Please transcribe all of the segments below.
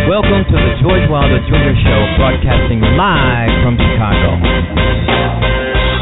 Welcome to the George Wilder Jr. Show, broadcasting live from Chicago.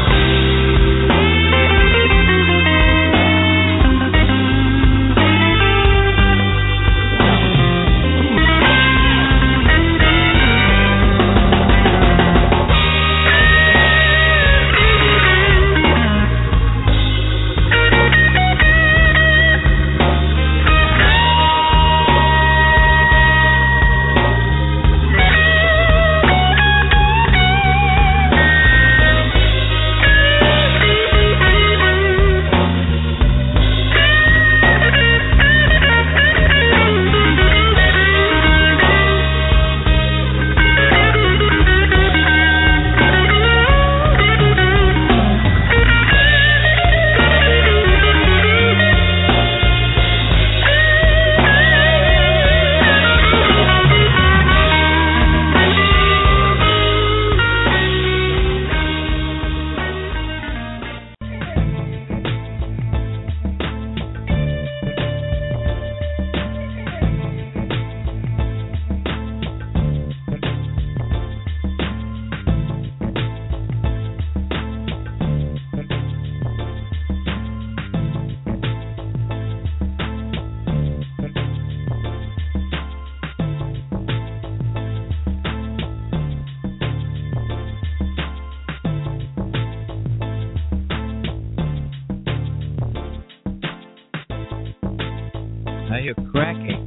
Now you're cracking.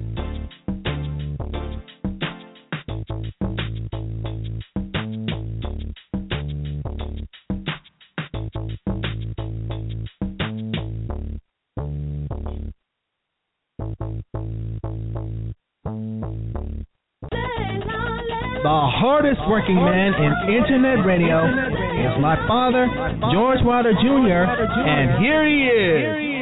The hardest working man in internet radio is my father, George Wilder Jr., and here he is.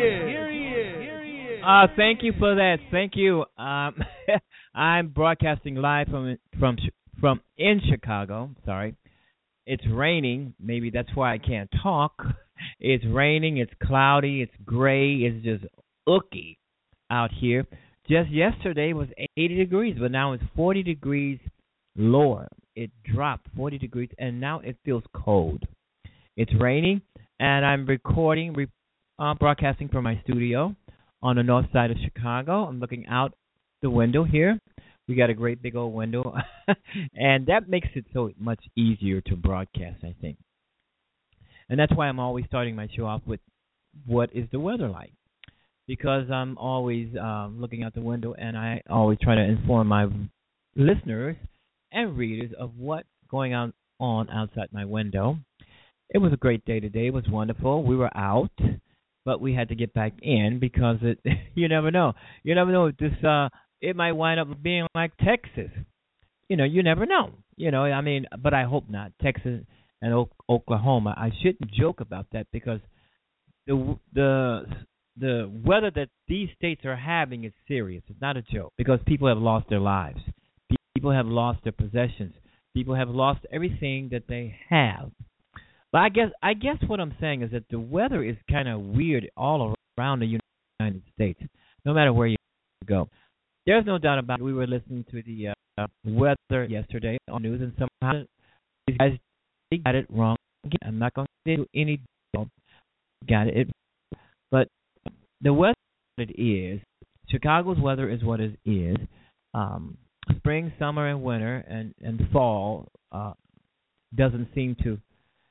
Thank you for that. Thank you. I'm broadcasting live from in Chicago. Sorry, it's raining. Maybe that's why I can't talk. It's raining. It's cloudy. It's gray. It's just ooky out here. Just yesterday was 80 degrees, but now it's 40 degrees lower. It dropped 40 degrees, and now it feels cold. It's raining, and I'm broadcasting from my studio on the north side of Chicago. I'm looking out the window here. We got a great big old window, and that makes it so much easier to broadcast, I think. And that's why I'm always starting my show off with what is the weather like, because I'm always looking out the window, and I always try to inform my listeners and readers of what's going on outside my window. It was a great day today. It was wonderful. We were out, but we had to get back in because you never know. You never know. It might wind up being like Texas. You never know. But I hope not. Texas and Oklahoma. I shouldn't joke about that because the weather that these states are having is serious. It's not a joke because people have lost their lives. People have lost their possessions. People have lost everything that they have. But I guess what I'm saying is that the weather is kind of weird all around the United States, no matter where you go. There's no doubt about it. We were listening to the weather yesterday on news, and somehow these guys got it wrong again. I'm not going to do any got it. But the weather it is, Chicago's weather is what it is. Spring, summer, and winter, and fall doesn't seem to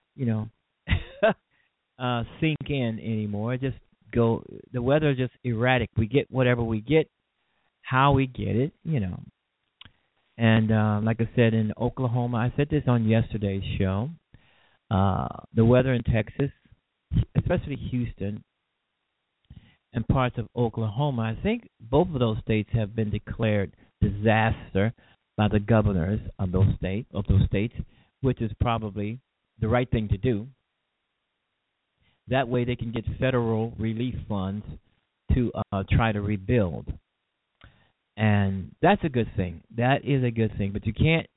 sink in anymore. The weather is just erratic. We get whatever we get, how we get it, And like I said, in Oklahoma, I said this on yesterday's show, the weather in Texas, especially Houston and parts of Oklahoma, I think both of those states have been declared disaster by the governors of those states, which is probably the right thing to do. That way they can get federal relief funds to try to rebuild. And that's a good thing. That is a good thing. But you can't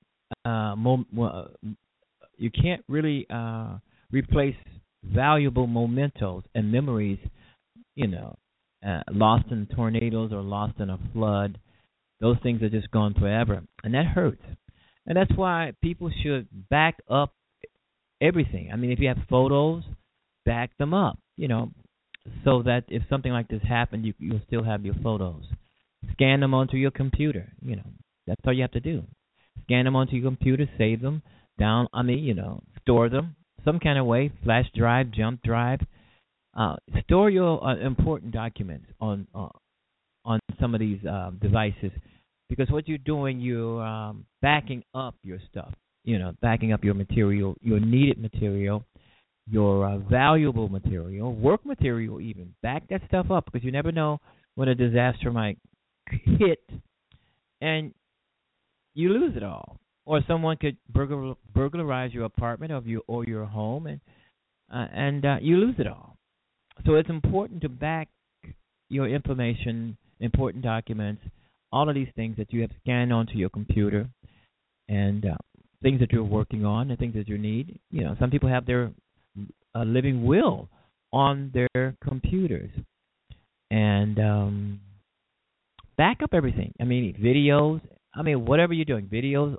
really replace valuable mementos and memories, lost in tornadoes or lost in a flood. those things are just gone forever, and that hurts. And that's why people should back up everything. I mean, if you have photos, back them up, so that if something like this happened, you'll still have your photos. Scan them onto your computer. That's all you have to do. Scan them onto your computer, save them down. Store them some kind of way. Flash drive, jump drive. Store your important documents on some of these devices, because what you're doing, you're backing up your stuff. Backing up your material, your needed material, your valuable material, work material even. Back that stuff up, because you never know when a disaster might hit and you lose it all. Or someone could burglarize your apartment or your home, and you lose it all. So it's important to back your information, important documents, all of these things that you have scanned onto your computer, and things that you're working on, and things that you need. Some people have their living will on their computers, and back up everything. I mean, videos. I mean, whatever you're doing, videos,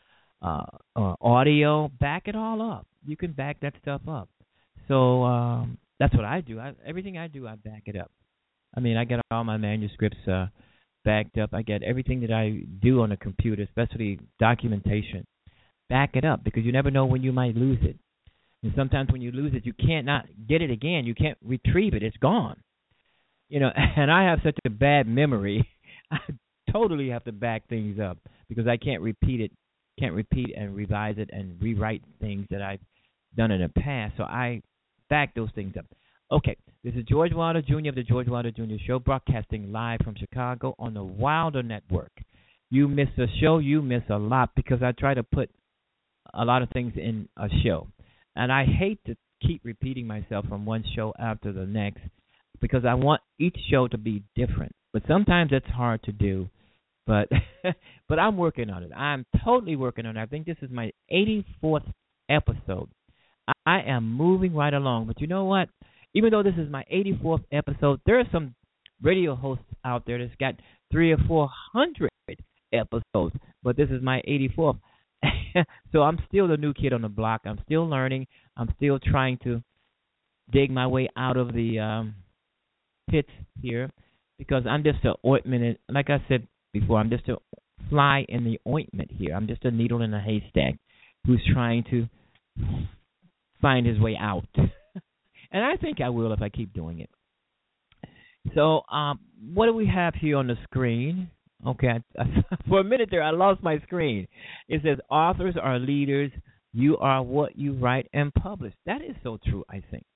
audio, back it all up. You can back that stuff up. So that's what I do. Everything I do, I back it up. I mean, I get all my manuscripts backed up. I get everything that I do on a computer, especially documentation. Back it up, because you never know when you might lose it. And sometimes when you lose it, you can't not get it again. You can't retrieve it. It's gone. And I have such a bad memory. I totally have to back things up, because I can't repeat and revise it and rewrite things that I've done in the past. So I back those things up. Okay, this is George Wilder Jr. of the George Wilder Jr. Show, broadcasting live from Chicago on the Wilder Network. You miss a show, you miss a lot, because I try to put a lot of things in a show. And I hate to keep repeating myself from one show after the next, because I want each show to be different. But sometimes it's hard to do. But but I'm working on it. I'm totally working on it. I think this is my 84th episode. I am moving right along. But you know what? Even though this is my 84th episode, there are some radio hosts out there that's got 300 or 400 episodes. But this is my 84th. So I'm still the new kid on the block. I'm still learning. I'm still trying to dig my way out of the pits here, because I'm just an ointment. Like I said before, I'm just a fly in the ointment here. I'm just a needle in a haystack who's trying to find his way out. And I think I will if I keep doing it. So what do we have here on the screen? Okay, for a minute there, I lost my screen. It says, authors are leaders. You are what you write and publish. That is so true, I think.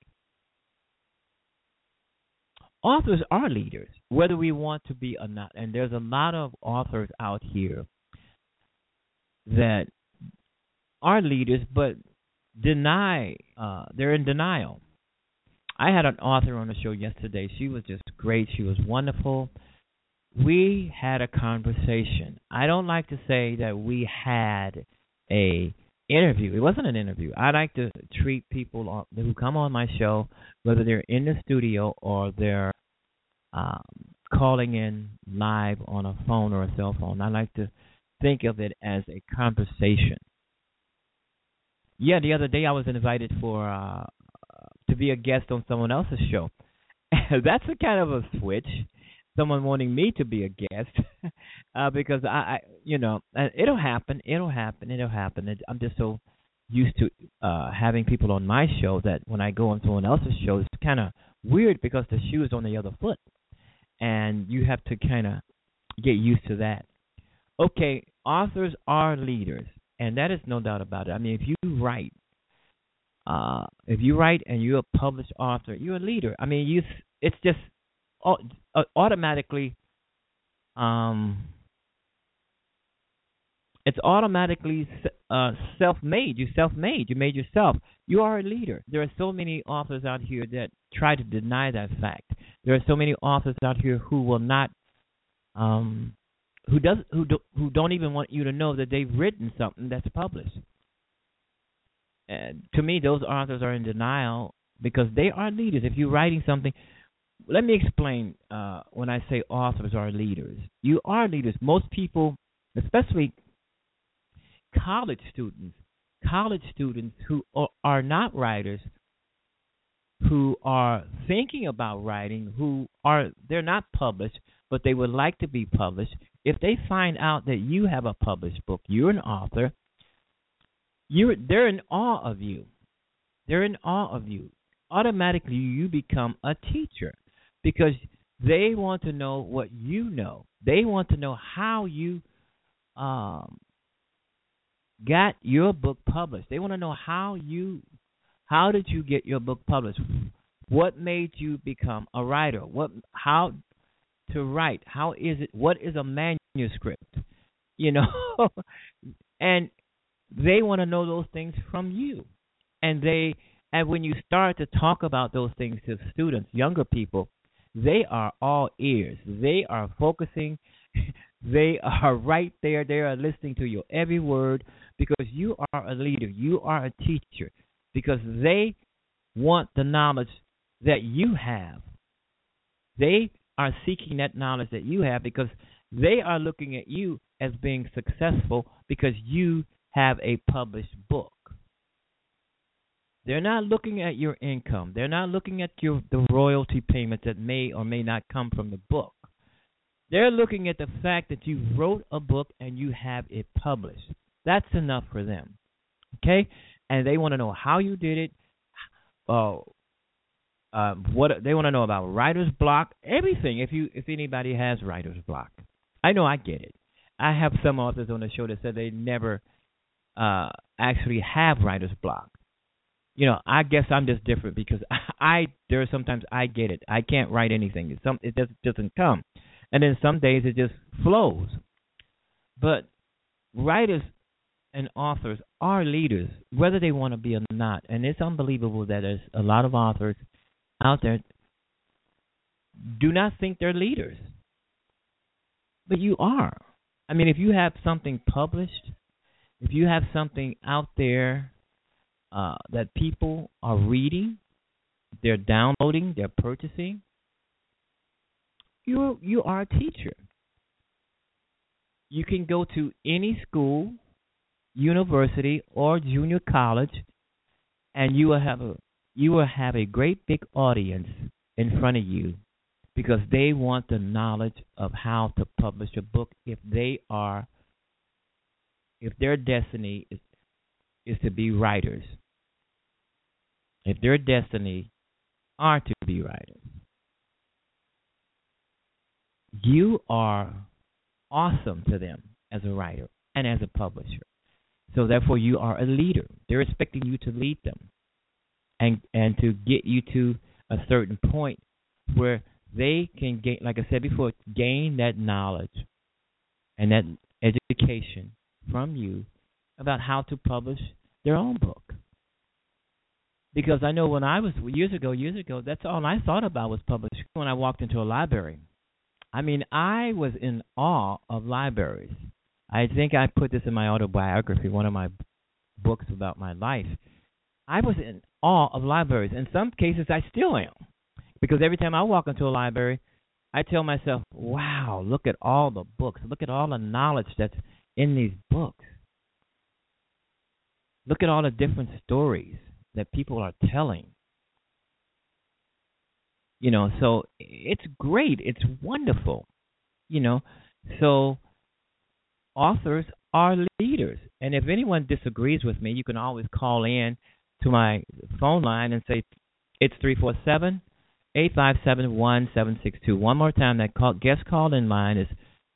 Authors are leaders, whether we want to be or not. And there's a lot of authors out here that are leaders, but they're in denial. I had an author on the show yesterday. She was just great. She was wonderful. We had a conversation. I don't like to say that we had a interview. It wasn't an interview. I like to treat people who come on my show, whether they're in the studio or they're calling in live on a phone or a cell phone. I like to think of it as a conversation. Yeah, the other day I was invited to be a guest on someone else's show. That's a kind of a switch. Someone wanting me to be a guest, because it'll happen. I'm just so used to having people on my show that when I go on someone else's show, it's kind of weird, because the shoe is on the other foot, and you have to kind of get used to that. Okay, authors are leaders, and that is no doubt about it. I mean, if you write and you're a published author, you're a leader. I mean, it's just automatically self-made. You're self-made. You made yourself. You are a leader. There are so many authors out here that try to deny that fact. There are so many authors out here who will not, who don't even want you to know that they've written something that's published. And to me, those authors are in denial, because they are leaders. If you're writing something, Let me explain. When I say authors are leaders, you are leaders. Most people, especially college students, who are not writers, who are thinking about writing, they're not published, but they would like to be published. If they find out that you have a published book, you're an author, they're in awe of you. They're in awe of you. Automatically, you become a teacher because they want to know what you know. They want to know how you got your book published. They want to know how did you get your book published? What made you become a writer? How to write? How is it? What is a manuscript? You know, and they want to know those things from you. And when you start to talk about those things to students, younger people, they are all ears. They are focusing. They are right there. They are listening to your every word because you are a leader. You are a teacher because they want the knowledge that you have. They are seeking that knowledge that you have because they are looking at you as being successful because you have a published book. They're not looking at your income. They're not looking at the royalty payments that may or may not come from the book. They're looking at the fact that you wrote a book and you have it published. That's enough for them. Okay? And they want to know how you did it. What they want to know about writer's block, everything. If anybody has writer's block, I know I get it. I have some authors on the show that said they never actually have writer's block. You know, I guess I'm just different because there are sometimes I get it. I can't write anything. It just doesn't come, and then some days it just flows. But writers and authors are leaders, whether they want to be or not. And it's unbelievable that there's a lot of authors out there do not think they're leaders. But you are. I mean, if you have something published, if you have something out there that people are reading, they're downloading, they're purchasing, you are a teacher. You can go to any school, university, or junior college, and you will have a great big audience in front of you because they want the knowledge of how to publish a book if their destiny is to be writers. If their destiny are to be writers. You are awesome to them as a writer and as a publisher. So therefore you are a leader. They're expecting you to lead them and to get you to a certain point where they can gain, like I said before, gain that knowledge and that education from you about how to publish their own book. Because I know when I was years ago, that's all I thought about was publishing when I walked into a library. I mean, I was in awe of libraries. I think I put this in my autobiography, one of my books about my life. I was in awe of libraries. In some cases, I still am. Because every time I walk into a library, I tell myself, wow, look at all the books. Look at all the knowledge that's in these books. Look at all the different stories that people are telling. You know, so it's great. It's wonderful. You know, so authors are leaders. And if anyone disagrees with me, you can always call in to my phone line and say, it's 347-857-1762. One more time, that guest call-in line is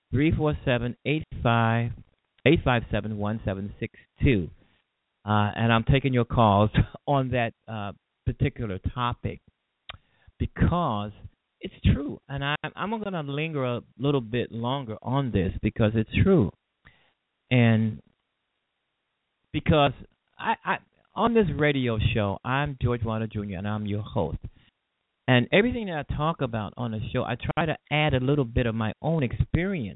347-857-1762. And I'm taking your calls on that particular topic because it's true. And I'm going to linger a little bit longer on this because it's true. And because I on this radio show, I'm George Wilder Jr., and I'm your host. And everything that I talk about on the show, I try to add a little bit of my own experience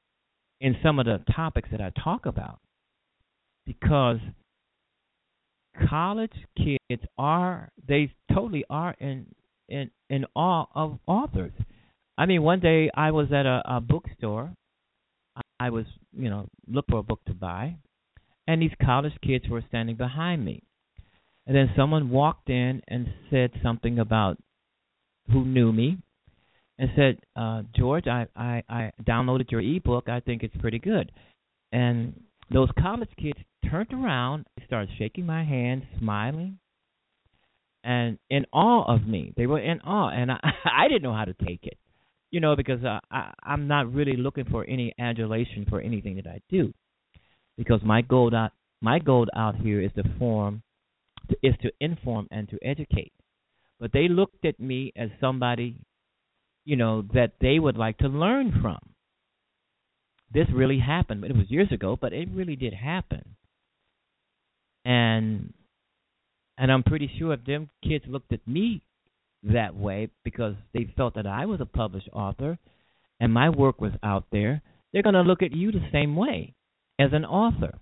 in some of the topics that I talk about. Because college kids they totally are in awe of authors. I mean, one day I was at a bookstore. I was, looking for a book to buy, and these college kids were standing behind me. And then someone walked in and said something about who knew me and said, George, I downloaded your ebook. I think it's pretty good. And those college kids turned around, started shaking my hand, smiling, and in awe of me. They were in awe, and I didn't know how to take it, because I'm not really looking for any adulation for anything that I do, because my goal out here is to inform and to educate. But they looked at me as somebody, that they would like to learn from. This really happened. It was years ago, but it really did happen. And I'm pretty sure if them kids looked at me that way because they felt that I was a published author and my work was out there, they're going to look at you the same way as an author.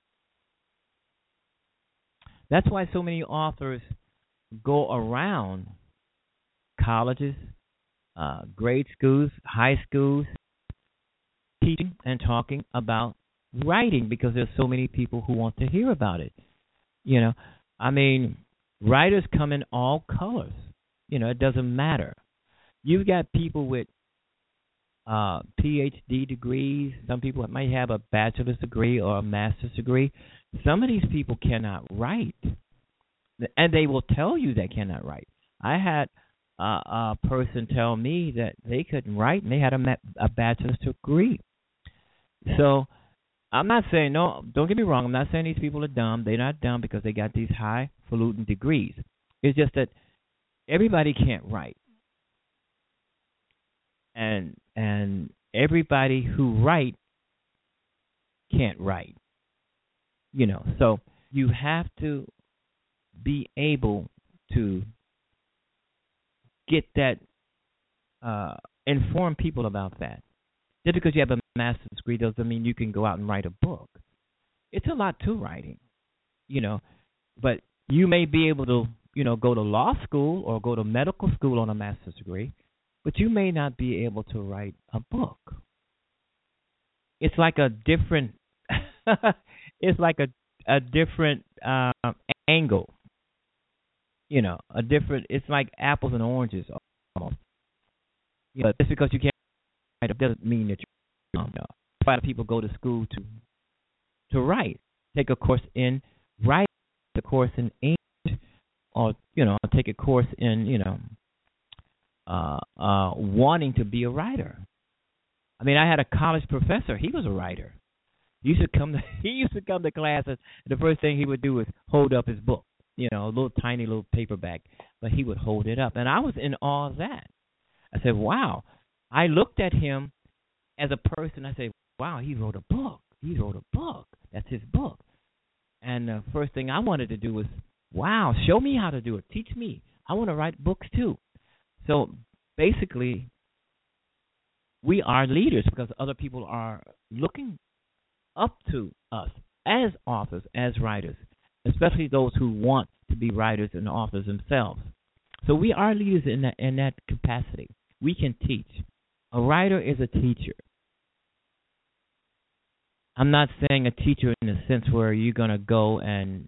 That's why so many authors go around colleges, grade schools, high schools, teaching and talking about writing, because there's so many people who want to hear about it. I mean, writers come in all colors. It doesn't matter. You've got people with PhD degrees. Some people might have a bachelor's degree or a master's degree. Some of these people cannot write, and they will tell you they cannot write. I had a person tell me that they couldn't write, and they had a bachelor's degree. So I'm not saying, no, don't get me wrong, I'm not saying these people are dumb. They're not dumb because they got these highfalutin degrees. It's just that everybody can't write. And everybody who write can't write. So you have to be able to get that, inform people about that. Just because you have a master's degree doesn't mean you can go out and write a book. It's a lot to writing, but you may be able to, go to law school or go to medical school on a master's degree, but you may not be able to write a book. It's like a different, a different angle, it's like apples and oranges almost. Just because you can't write, it doesn't mean that you know. A lot of people go to school to write, take a course in writing, a course in English, or take a course in wanting to be a writer. I mean, I had a college professor. He was a writer. He used to come to class, and the first thing he would do was hold up his book, a little tiny little paperback, but he would hold it up, and I was in awe of that. I said, wow. I looked at him as a person. I said, wow, he wrote a book. He wrote a book. That's his book. And the first thing I wanted to do was, wow, show me how to do it. Teach me. I want to write books too. So basically, we are leaders because other people are looking up to us as authors, as writers, especially those who want to be writers and authors themselves. So we are leaders in that capacity. We can teach. A writer is a teacher. I'm not saying a teacher in the sense where you're going to go and,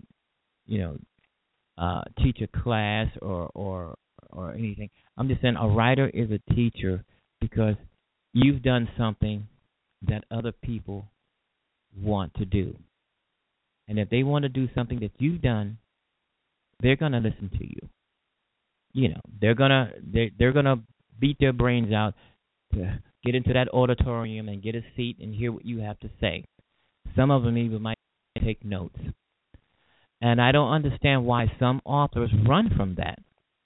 teach a class or anything. I'm just saying a writer is a teacher because you've done something that other people want to do. And if they want to do something that you've done, they're going to listen to you. They're gonna beat their brains out to get into that auditorium and get a seat and hear what you have to say. Some of them even might take notes. And I don't understand why some authors run from that.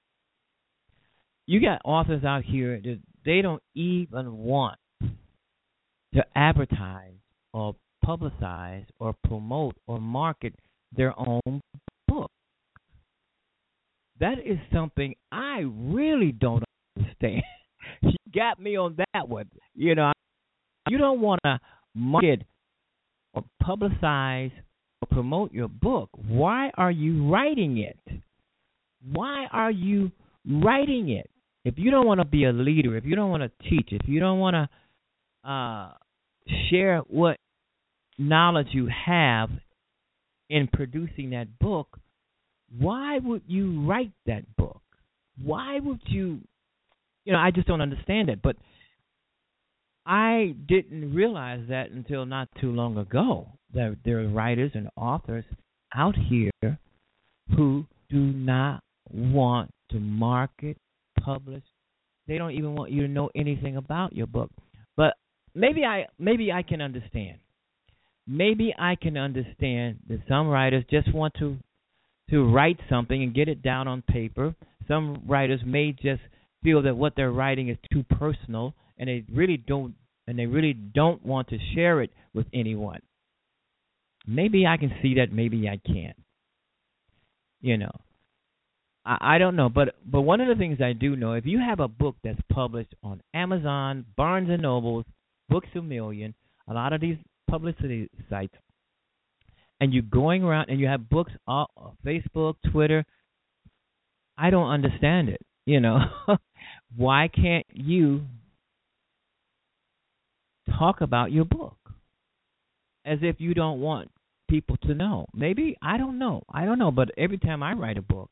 You got authors out here that they don't even want to advertise or publicize or promote or market their own book. That is something I really don't understand. You got me on that one. You don't want to market or publicize promote your book, why are you writing it? Why are you writing it? If you don't want to be a leader, if you don't want to teach, if you don't want to share what knowledge you have in producing that book, why would you write that book? Why would you? I just don't understand it. But I didn't realize that until not too long ago, that there are writers and authors out here who do not want to market, publish. They don't even want you to know anything about your book. But maybe I can understand. Maybe I can understand that some writers just want to write something and get it down on paper. Some writers may just feel that what they're writing is too personal, and they really don't want to share it with anyone. Maybe I can see that. Maybe I can't. I don't know. But one of the things I do know, if you have a book that's published on Amazon, Barnes and Noble, Books A Million, a lot of these publicity sites, and you're going around and you have books on Facebook, Twitter, I don't understand it. Why can't you talk about your book as if you don't want people to know? Maybe, I don't know, but every time I write a book,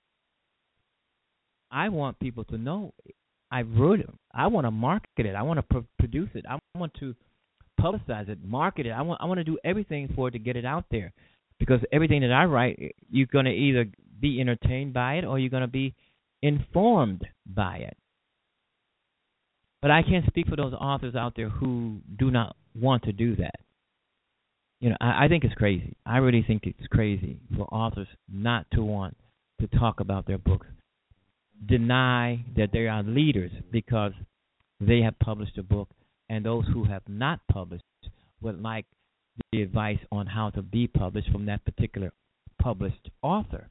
I want people to know I wrote it. I want to market it. I want to produce it. I want to publicize it, market it. I want to do everything for it to get it out there, because everything that I write, you're going to either be entertained by it or you're going to be informed by it. But I can't speak for those authors out there who do not want to do that. I think it's crazy. I really think it's crazy for authors not to want to talk about their books, deny that they are leaders because they have published a book, and those who have not published would like the advice on how to be published from that particular published author.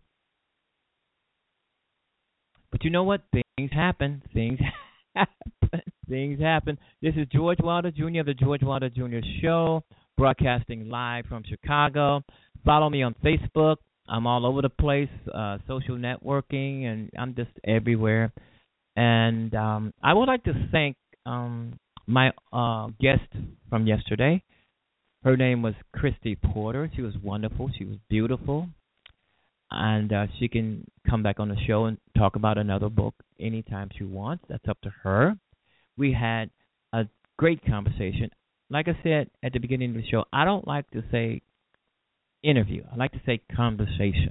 But you know what? Things happen. Things happen. This is George Wilder Jr. of the George Wilder Jr. Show, broadcasting live from Chicago. Follow me on Facebook. I'm all over the place, social networking, and I'm just everywhere. And I would like to thank my guest from yesterday. Her name was Christy Porter. She was wonderful. She was beautiful. And she can come back on the show and talk about another book anytime she wants. That's up to her. We had a great conversation. Like I said at the beginning of the show, I don't like to say interview. I like to say conversation.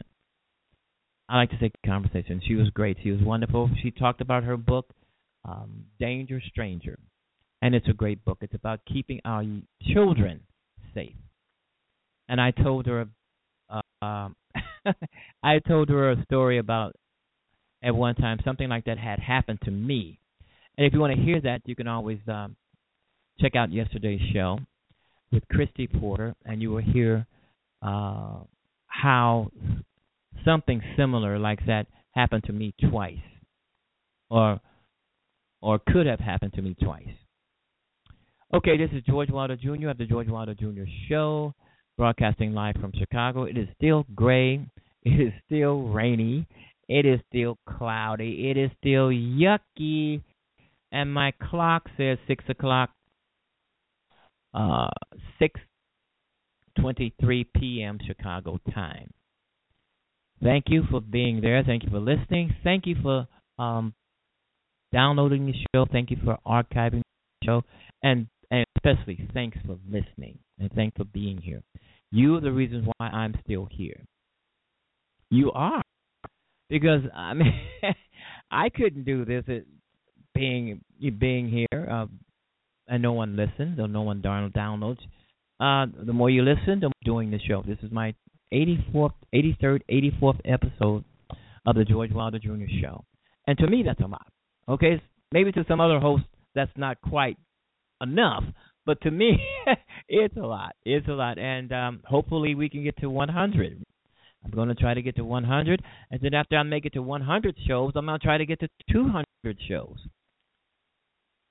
She was great. She was wonderful. She talked about her book, Danger Stranger. And it's a great book. It's about keeping our children safe. And I told her a story about, at one time, something like that had happened to me. And if you want to hear that, you can always check out yesterday's show with Christy Porter, and you will hear how something similar like that happened to me twice, or could have happened to me twice. Okay, this is George Wilder Jr. of the George Wilder Jr. Show, broadcasting live from Chicago. It is still gray. It is still rainy. It is still cloudy. It is still yucky. And my clock says 6 o'clock, 6:23 p.m. Chicago time. Thank you for being there. Thank you for listening. Thank you for downloading the show. Thank you for archiving the show. And especially thanks for listening. And thanks for being here. You are the reasons why I'm still here. You are. Because, I mean, I couldn't do this being here and no one listens or no one downloads. The more you listen, the more doing the show. This is my 84th episode of the George Wilder Jr. Show. And to me, that's a lot. Okay? Maybe to some other hosts, that's not quite enough. But to me, it's a lot. It's a lot. And hopefully we can get to 100. I'm going to try to get to 100. And then after I make it to 100 shows, I'm going to try to get to 200 shows.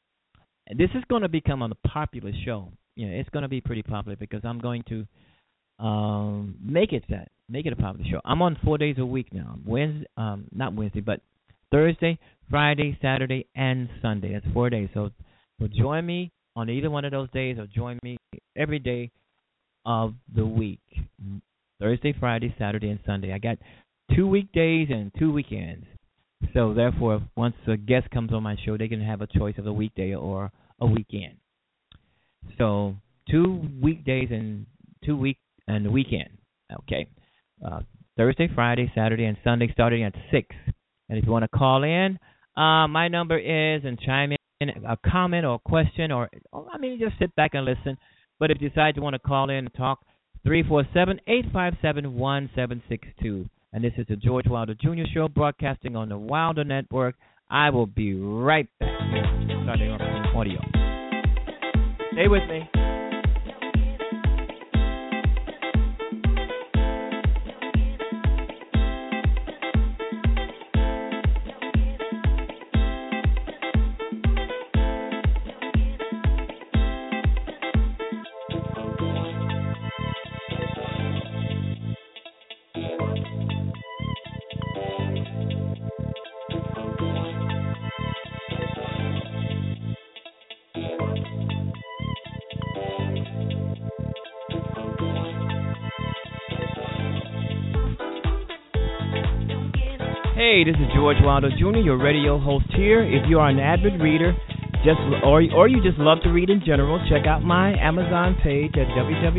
And this is going to become a popular show. It's going to be pretty popular because I'm going to make it that. Make it a popular show. I'm on 4 days a week now. Not Wednesday, but Thursday, Friday, Saturday, and Sunday. That's 4 days. So join me on either one of those days, or join me every day of the week. Thursday, Friday, Saturday, and Sunday. I got 2 weekdays and 2 weekends. So therefore, once a guest comes on my show, they can have a choice of a weekday or a weekend. So 2 weekdays and 2 weekend. Okay. Thursday, Friday, Saturday, and Sunday, starting at 6. And if you want to call in, my number is, and chime in a comment or a question, or just sit back and listen. But if you decide you want to call in and talk, 347-857-1762. And this is the George Wilder Jr. Show, broadcasting on the Wilder Network. I will be right back here, starting off with audio. Stay with me. Hey, this is George Wilder Jr., your radio host here. If you are an avid reader, or you just love to read in general, check out my Amazon page at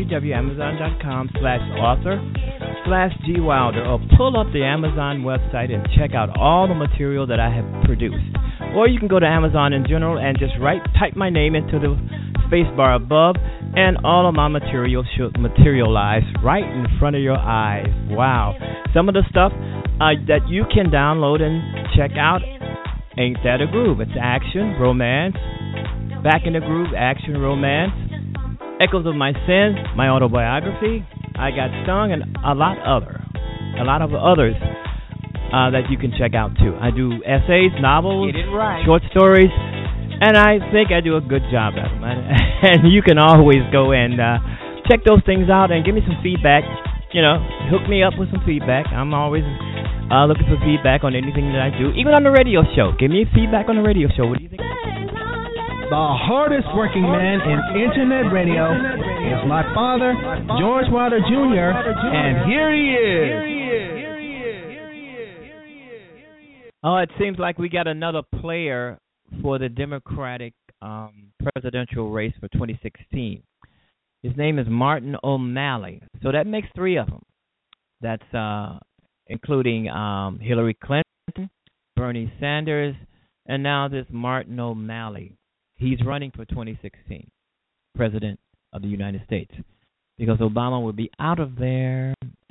www.amazon.com/author/G Wilder, or pull up the Amazon website and check out all the material that I have produced. Or you can go to Amazon in general and just type my name into the space bar above, and all of my material should materialize right in front of your eyes. Wow. Some of the stuff that you can download and check out, Ain't That a Groove? It's action, romance, Back in the Groove, action, romance, Echoes of My Sins, my autobiography, I Got Stung, and a lot of others that you can check out too. I do essays, novels, short stories, and I think I do a good job at them. And you can always go and check those things out and give me some feedback. Hook me up with some feedback. I'm always looking for feedback on anything that I do, even on the radio show. Give me feedback on the radio show. What do you think? The hardest working man in Internet radio is my father, George Wilder Jr., and here he is. Oh, it seems like we got another player for the Democratic presidential race for 2016. His name is Martin O'Malley. So that makes 3 of them. That's including Hillary Clinton, Bernie Sanders, and now this Martin O'Malley. He's running for 2016, President of the United States, because Obama will be out of there.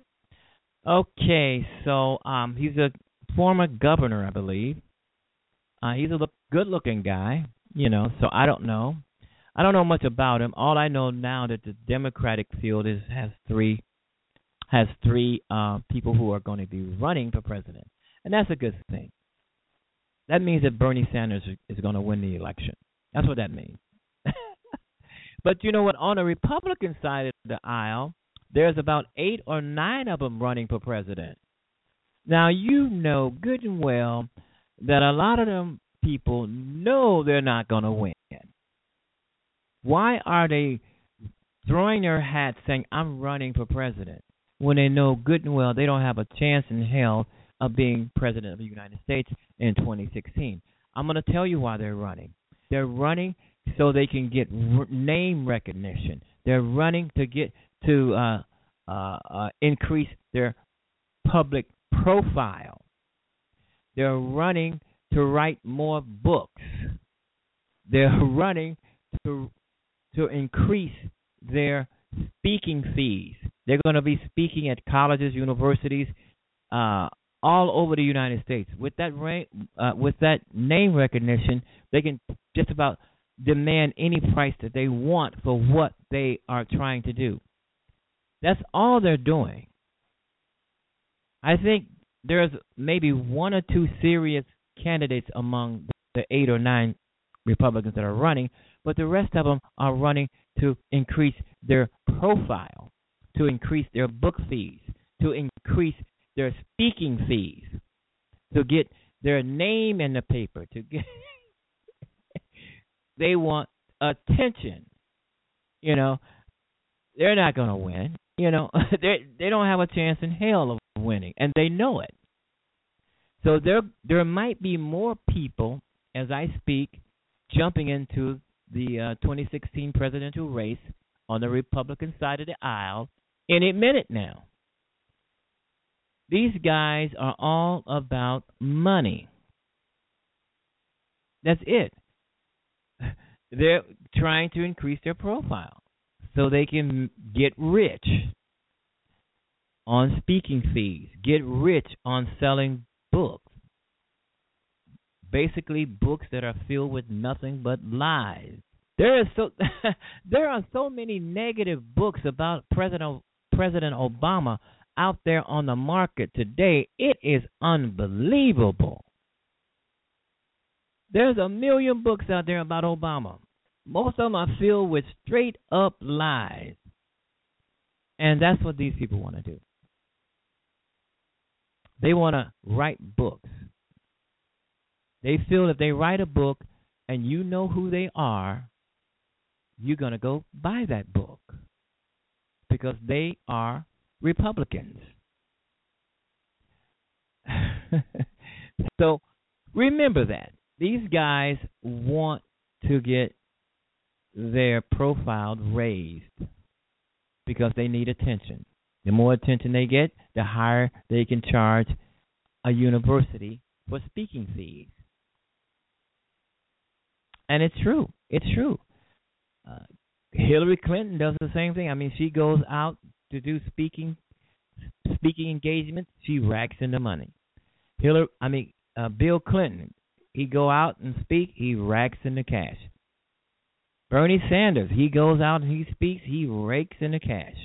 Okay, so he's a former governor, I believe. He's a good-looking guy, so I don't know. I don't know much about him. All I know now that the Democratic field has three people who are going to be running for president, and that's a good thing. That means that Bernie Sanders is going to win the election. That's what that means. But you know what? On the Republican side of the aisle, there's about 8 or 9 of them running for president. Now, you know good and well that a lot of them people know they're not going to win. Why are they throwing their hats saying, I'm running for president, when they know good and well they don't have a chance in hell of being president of the United States in 2016? I'm going to tell you why they're running. They're running so they can get name recognition. They're running to get to increase their public profile. They're running to write more books. They're running to increase their speaking fees. They're going to be speaking at colleges, universities, all over the United States. With that name recognition, they can just about demand any price that they want for what they are trying to do. That's all they're doing. I think there's maybe 1 or 2 serious candidates among the 8 or 9 Republicans that are running, but the rest of them are running to increase their profile, to increase their book fees, to increase their speaking fees, to get their name in the paper, to get they want attention. You know, they're not going to win. You know, they don't have a chance in hell of winning, and they know it. So there might be more people, as I speak, jumping into the 2016 presidential race on the Republican side of the aisle any minute now. These guys are all about money. That's it. They're trying to increase their profile so they can get rich on speaking fees, get rich on selling books. Basically, books that are filled with nothing but lies. There are so many negative books about President Obama out there on the market today. It is unbelievable. There's a million books out there about Obama. Most of them are filled with straight up lies. And that's what these people want to do. They want to write books. They feel if they write a book and you know who they are, you're going to go buy that book because they are Republicans. So remember that. These guys want to get their profile raised because they need attention. The more attention they get, the higher they can charge a university for speaking fees. And it's true. It's true. Hillary Clinton does the same thing. I mean, she goes out to do speaking engagements. She racks in the money. Bill Clinton, he go out and speak. He racks in the cash. Bernie Sanders, he goes out and he speaks. He rakes in the cash.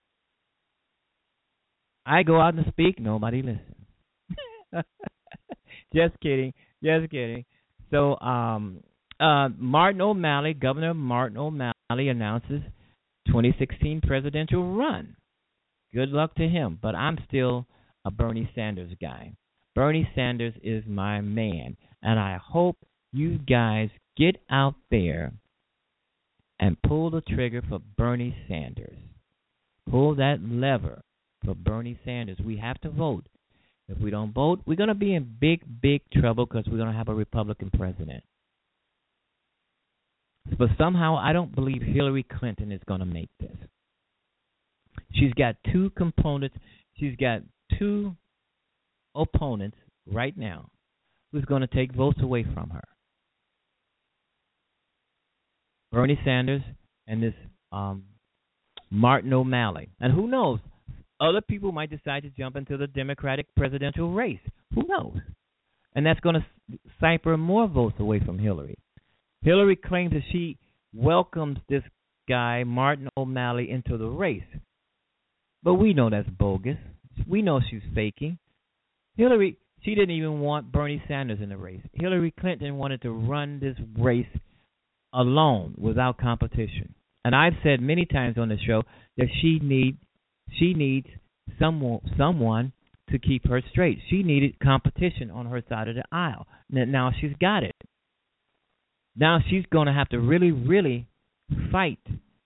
I go out and speak. Nobody listens. Just kidding. Just kidding. So, Martin O'Malley, Governor Martin O'Malley announces 2016 presidential run. Good luck to him, but I'm still a Bernie Sanders guy. Bernie Sanders is my man, and I hope you guys get out there and pull the trigger for Bernie Sanders. Pull that lever for Bernie Sanders. We have to vote. If we don't vote, we're going to be in big, big trouble because we're going to have a Republican president. But somehow I don't believe Hillary Clinton is going to make this. She's got two components. She's got two opponents right now who's going to take votes away from her. Bernie Sanders and this Martin O'Malley. And who knows? Other people might decide to jump into the Democratic presidential race. Who knows? And that's going to siphon more votes away from Hillary. Hillary claims that she welcomes this guy, Martin O'Malley, into the race. But we know that's bogus. We know she's faking. Hillary, she didn't even want Bernie Sanders in the race. Hillary Clinton wanted to run this race alone, without competition. And I've said many times on the show that she needs someone to keep her straight. She needed competition on her side of the aisle. Now she's got it. Now she's going to have to really, really fight,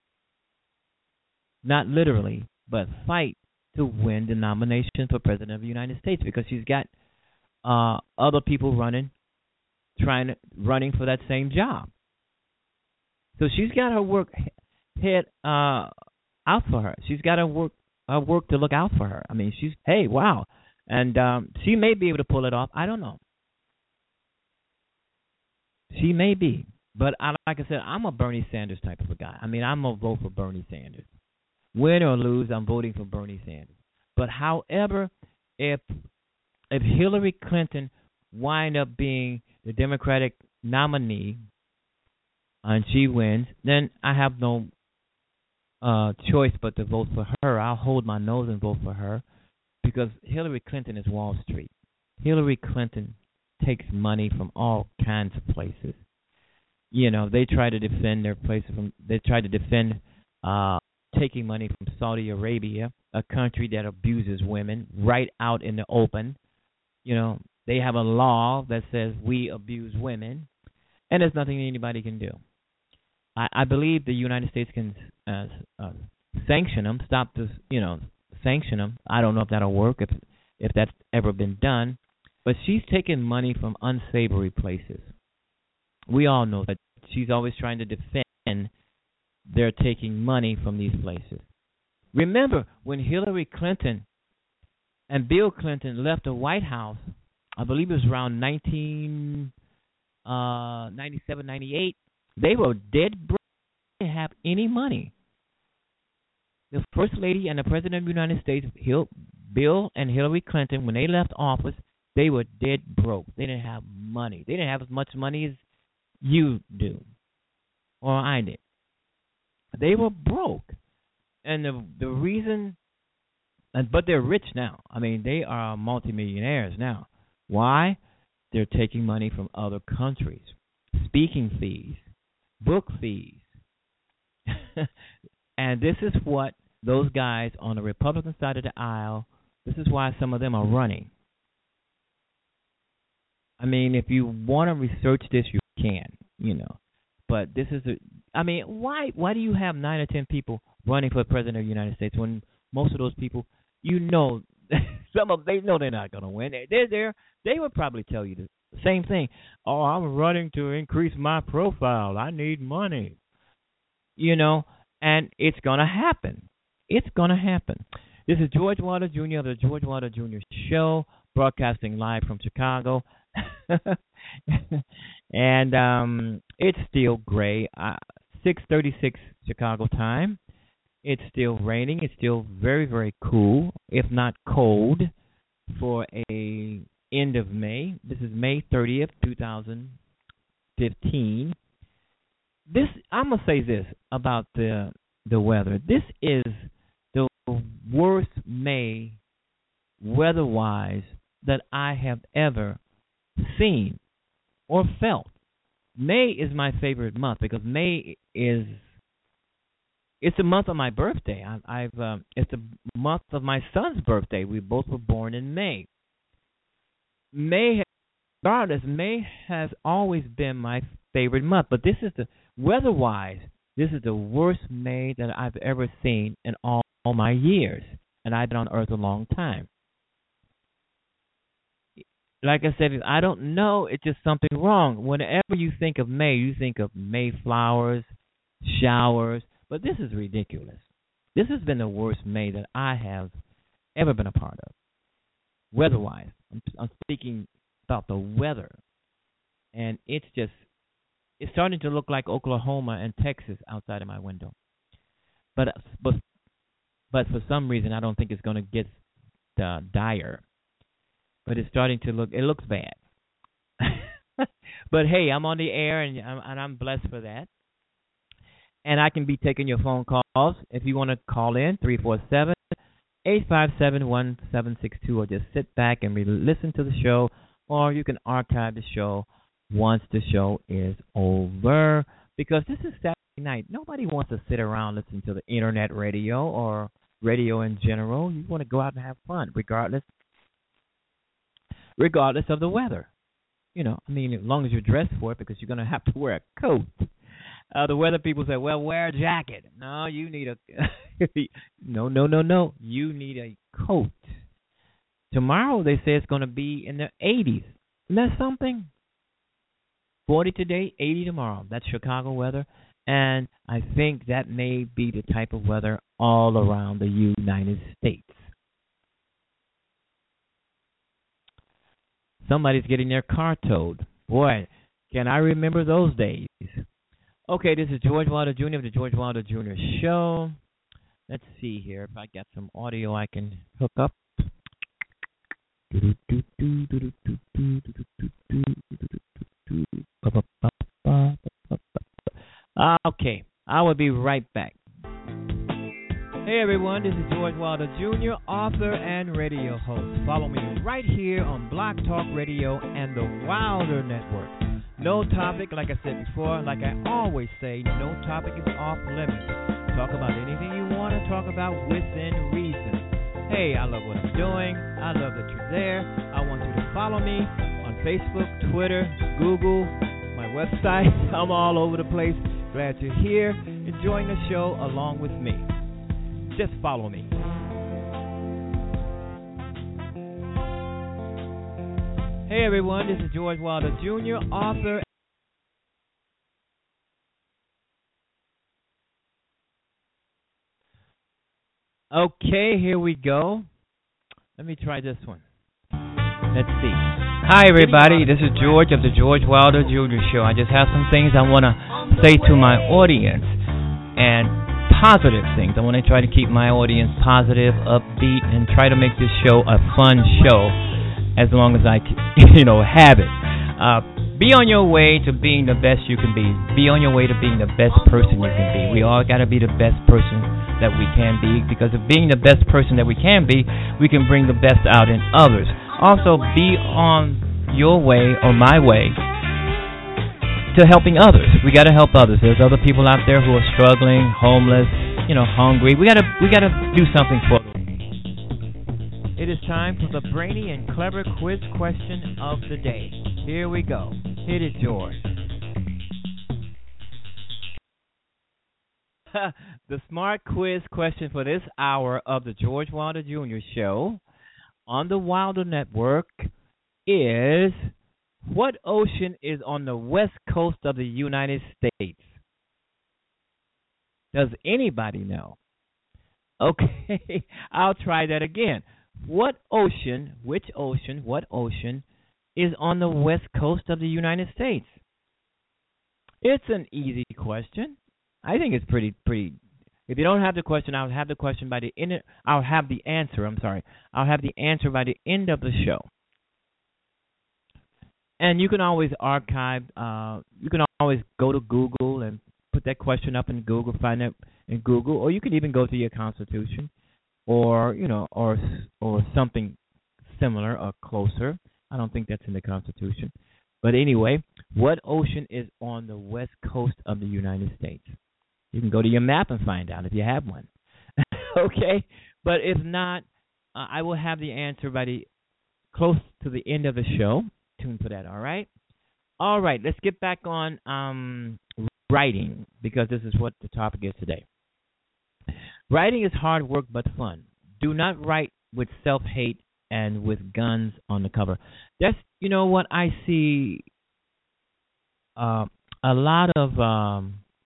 not literally, but fight to win the nomination for President of the United States because she's got other people running for that same job. So she's got her work head out for her. She's got her work to look out for her. I mean, wow. And she may be able to pull it off. I don't know. She may be. But like I said, I'm a Bernie Sanders type of a guy. I mean, I'm going to vote for Bernie Sanders. Win or lose, I'm voting for Bernie Sanders. But however, if Hillary Clinton wind up being the Democratic nominee and she wins, then I have no choice but to vote for her. I'll hold my nose and vote for her because Hillary Clinton is Wall Street. Hillary Clinton takes money from all kinds of places. You know, they try to defend their places from. They try to defend taking money from Saudi Arabia, a country that abuses women right out in the open. You know, they have a law that says we abuse women, and there's nothing anybody can do. I believe the United States can sanction them, stop this, sanction them. I don't know if that'll work, if that's ever been done. But she's taking money from unsavory places. We all know that she's always trying to defend they're taking money from these places. Remember, when Hillary Clinton and Bill Clinton left the White House, I believe it was around 1997, 98, they were dead broke. They didn't have any money. The First Lady and the President of the United States, Bill and Hillary Clinton, when they left office, they were dead broke. They didn't have money. They didn't have as much money as you do or I did. They were broke. And the reason, but they're rich now. I mean, they are multimillionaires now. Why? They're taking money from other countries. Speaking fees, book fees. And this is what those guys on the Republican side of the aisle, this is why some of them are running. I mean, if you want to research this, you can, But this is why do you have 9 or 10 people running for president of the United States when most of those people, some of them, they know they're not going to win. They're there. They would probably tell you the same thing. Oh, I'm running to increase my profile. I need money. And it's going to happen. It's going to happen. This is George Wilder Jr. of the George Wilder Jr. Show, broadcasting live from Chicago. And it's still gray, 6:36 Chicago time. It's still raining. It's still very, very cool, if not cold, for a end of May. This is May 30th, 2015. I'm gonna say this about the weather. This is the worst May weather-wise that I have ever seen or felt. May is my favorite month because May it's the month of my birthday. It's the month of my son's birthday. We both were born in May. May has always been my favorite month, but this is weather-wise, this is the worst May that I've ever seen in all my years, and I've been on Earth a long time. Like I said, I don't know. It's just something wrong. Whenever you think of May, you think of Mayflowers, showers, but this is ridiculous. This has been the worst May that I have ever been a part of, weather-wise. I'm speaking about the weather, and it's starting to look like Oklahoma and Texas outside of my window. But for some reason, I don't think it's going to get dire. But it's starting to look. It looks bad. But hey, I'm on the air, and I'm blessed for that. And I can be taking your phone calls if you want to call in 347-857-1762, or just sit back and listen to the show, or you can archive the show once the show is over, because this is Saturday night. Nobody wants to sit around listening to the internet radio or radio in general. You want to go out and have fun, regardless of the weather. As long as you're dressed for it, because you're going to have to wear a coat. The weather people say, well, wear a jacket. No, you need no. You need a coat. Tomorrow, they say it's going to be in the 80s. Isn't that something? 40 today, 80 tomorrow. That's Chicago weather. And I think that may be the type of weather all around the United States. Somebody's getting their car towed. Boy, can I remember those days. Okay, this is George Wilder Jr. of the George Wilder Jr. Show. Let's see here if I got some audio I can hook up. Okay, I will be right back. Hey everyone, this is George Wilder Jr., author and radio host. Follow me right here on Blog Talk Radio and the Wilder Network. No topic, like I said before, like I always say, no topic is off limits. Talk about anything you want to talk about within reason. Hey, I love what I'm doing. I love that you're there. I want you to follow me on Facebook, Twitter, Google, my website. I'm all over the place. Glad you're here, enjoying the show along with me. Just follow me. Hey everyone, this is George Wilder Jr., author. Okay, here we go. Let me try this one. Let's see. Hi everybody, this is George of the George Wilder Jr. Show. I just have some things I want to say to my audience, and positive things. I want to try to keep my audience positive, upbeat, and try to make this show a fun show as long as I have it. Be on your way to being the best you can be. Be on your way to being the best person you can be. We all got to be the best person that we can be, because of being the best person that we can be, we can bring the best out in others. Also, be on your way or my way to helping others. We got to help others. There's other people out there who are struggling, homeless, hungry. We got to do something for them. It is time for the brainy and clever quiz question of the day. Here we go. Hit it, George. The smart quiz question for this hour of the George Wilder Jr. Show on the Wilder Network is: what ocean is on the west coast of the United States? Does anybody know? Okay, I'll try that again. What ocean is on the west coast of the United States? It's an easy question. I think it's pretty. If you don't have the question, I'll have the question by the end. I'll have the answer. I'll have the answer by the end of the show. And you can always archive. You can always go to Google and put that question up in Google. Find it in Google, or you can even go to your Constitution, or or something similar or closer. I don't think that's in the Constitution. But anyway, what ocean is on the west coast of the United States? You can go to your map and find out if you have one. Okay? But if not, I will have the answer by close to the end of the show. Tune for that, all right? All right, let's get back on writing, because this is what the topic is today. Writing is hard work but fun. Do not write with self-hate and with guns on the cover. That's, what I see a lot of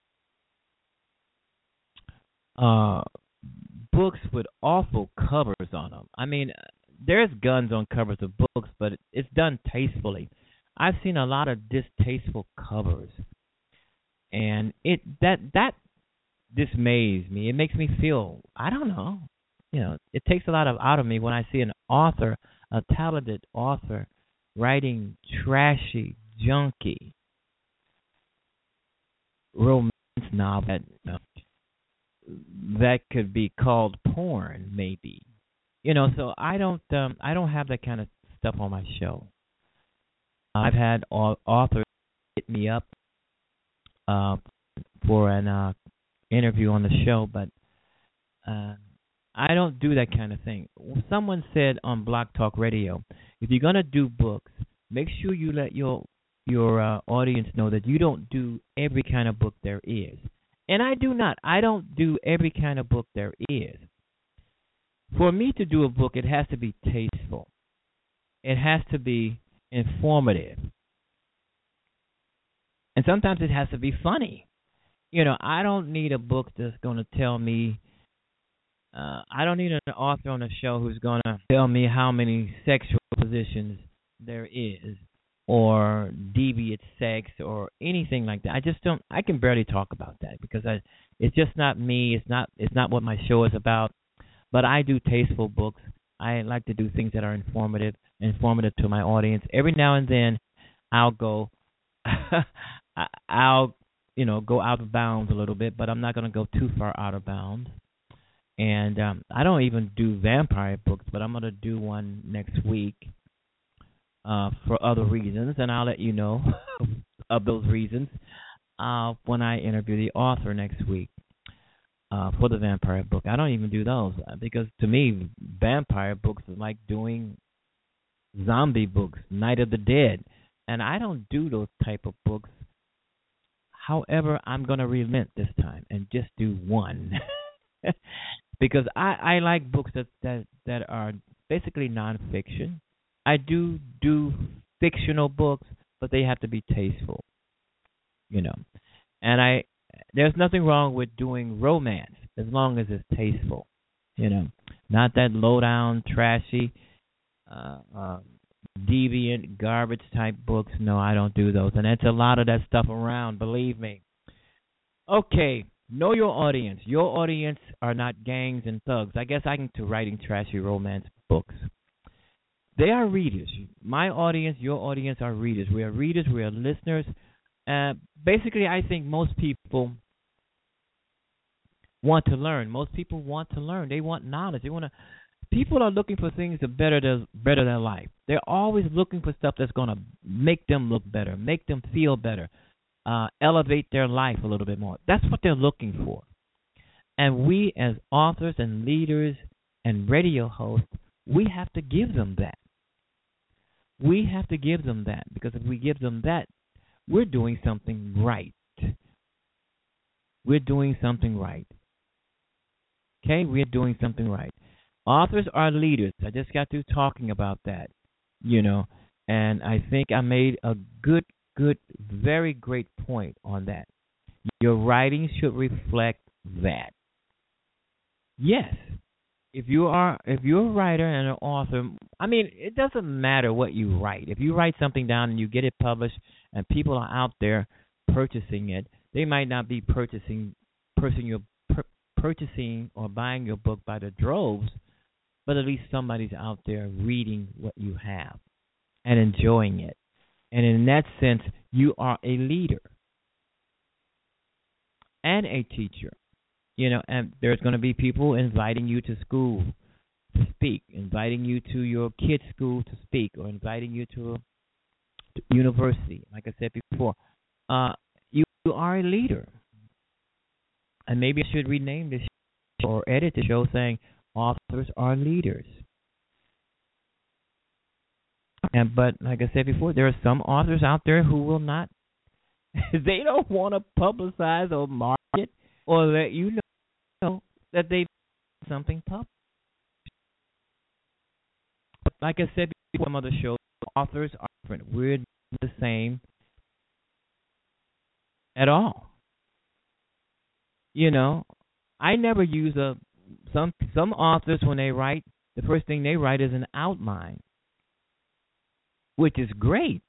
books with awful covers on them. I mean, there's guns on covers of books, but it's done tastefully. I've seen a lot of distasteful covers, and that dismays me. It makes me feel, I don't know, it takes a lot out of me when I see an author, a talented author, writing trashy, junky romance novel that could be called porn, maybe. So I don't have that kind of stuff on my show. I've had authors hit me up for an interview on the show, but I don't do that kind of thing. Someone said on Blog Talk Radio, if you're gonna do books, make sure you let your audience know that you don't do every kind of book there is. And I do not. I don't do every kind of book there is. For me to do a book, it has to be tasteful. It has to be informative. And sometimes it has to be funny. I don't need a book that's going to tell me, I don't need an author on the show who's going to tell me how many sexual positions there is, or deviant sex, or anything like that. I can barely talk about that, because it's just not me. It's not what my show is about. But I do tasteful books. I like to do things that are informative to my audience. Every now and then, I'll go out of bounds a little bit, but I'm not going to go too far out of bounds. And I don't even do vampire books, but I'm going to do one next week for other reasons, and I'll let you know of those reasons when I interview the author next week for the vampire book. I don't even do those because to me, vampire books are like doing zombie books, Night of the Dead, and I don't do those type of books. However, I'm going to relent this time and just do one because I like books that are basically nonfiction. I do fictional books, but they have to be tasteful, And there's nothing wrong with doing romance as long as it's tasteful, not that low down, trashy, deviant, garbage type books. No, I don't do those, and it's a lot of that stuff around. Believe me. Okay, know your audience. Your audience are not gangs and thugs. I guess I can to writing trashy romance books. They are readers. My audience, your audience are readers. We are readers. We are listeners. Basically, I think most people want to learn. Most people want to learn. They want knowledge. People are looking for things to better their life. They're always looking for stuff that's going to make them look better, make them feel better, elevate their life a little bit more. That's what they're looking for. And we as authors and leaders and radio hosts, we have to give them that. We have to give them that because if we give them that, we're doing something right. We're doing something right. Okay? We're doing something right. Authors are leaders. I just got through talking about that, and I think I made a good, very great point on that. Your writing should reflect that. Yes. If you're a writer and an author, it doesn't matter what you write. If you write something down and you get it published and people are out there purchasing it, they might not be purchasing or buying your book by the droves, but at least somebody's out there reading what you have and enjoying it. And in that sense, you are a leader and a teacher. And there's going to be people inviting you to school to speak, inviting you to your kids' school to speak, or inviting you to a university. Like I said before, you are a leader. And maybe I should rename this show or edit the show saying authors are leaders. But like I said before, there are some authors out there who will not. They don't want to publicize or market or let you know that they've done something public. Like I said before, some other shows, authors are different. We're not the same at all. I never use some authors when they write, the first thing they write is an outline, which is great.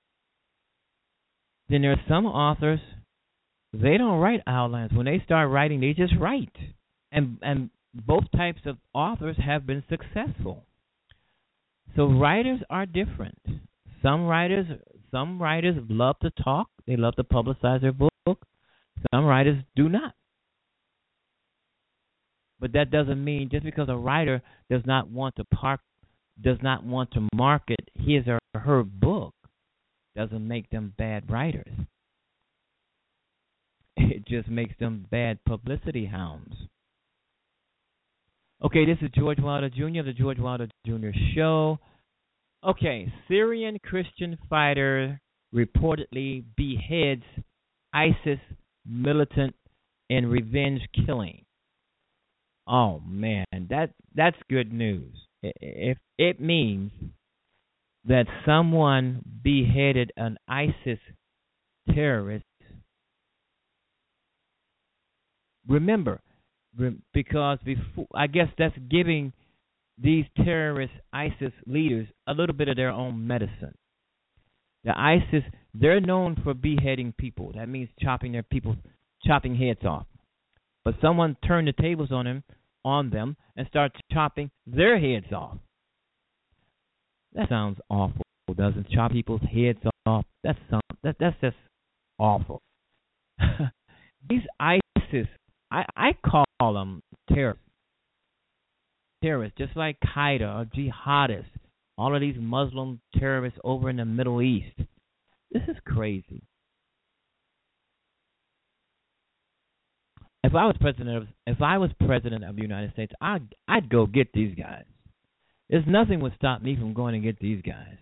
Then there are some authors, they don't write outlines. When they start writing, they just write. And both types of authors have been successful. So writers are different. Some writers love to talk. They love to publicize their book. Some writers do not. But that doesn't mean just because a writer does not want to market his or her book, doesn't make them bad writers. It just makes them bad publicity hounds. Okay, this is George Wilder Jr., the George Wilder Jr. Show. Okay, Syrian Christian fighter reportedly beheads ISIS militant in revenge killing. Oh, man, that's good news. If it means that someone beheaded an ISIS terrorist, remember, because before, I guess that's giving these terrorist ISIS leaders a little bit of their own medicine. The ISIS, they're known for beheading people. That means chopping heads off. But someone turned the tables on them and started chopping their heads off. That sounds awful, doesn't it? Chop people's heads off. That's just awful. These ISIS, I call them terrorists, just like Qaeda or jihadists, all of these Muslim terrorists over in the Middle East. This is crazy. If I was president of the United States, I'd go get these guys. There's nothing would stop me from going to get these guys.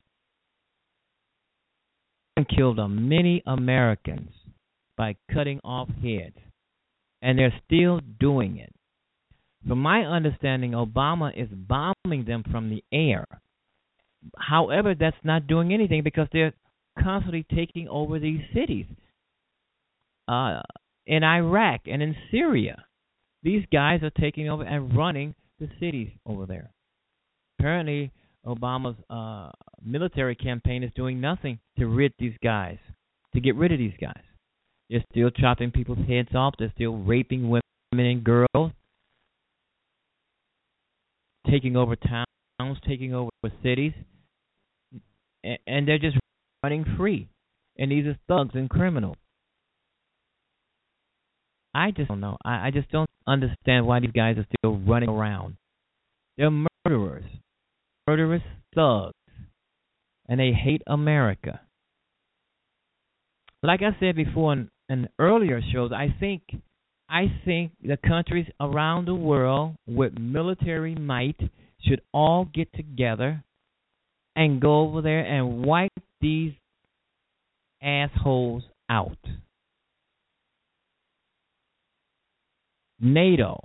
And killed many Americans by cutting off heads, and they're still doing it. From my understanding, Obama is bombing them from the air. However, that's not doing anything because they're constantly taking over these cities. In Iraq and in Syria, these guys are taking over and running the cities over there. Apparently, Obama's military campaign is doing nothing to get rid of these guys. They're still chopping people's heads off. They're still raping women and girls, taking over towns, taking over cities, and they're just running free. And these are thugs and criminals. I just don't know. I just don't understand why these guys are still running around. They're murderers thugs, and they hate America. Like I said before in earlier shows, I think the countries around the world with military might should all get together and go over there and wipe these assholes out. NATO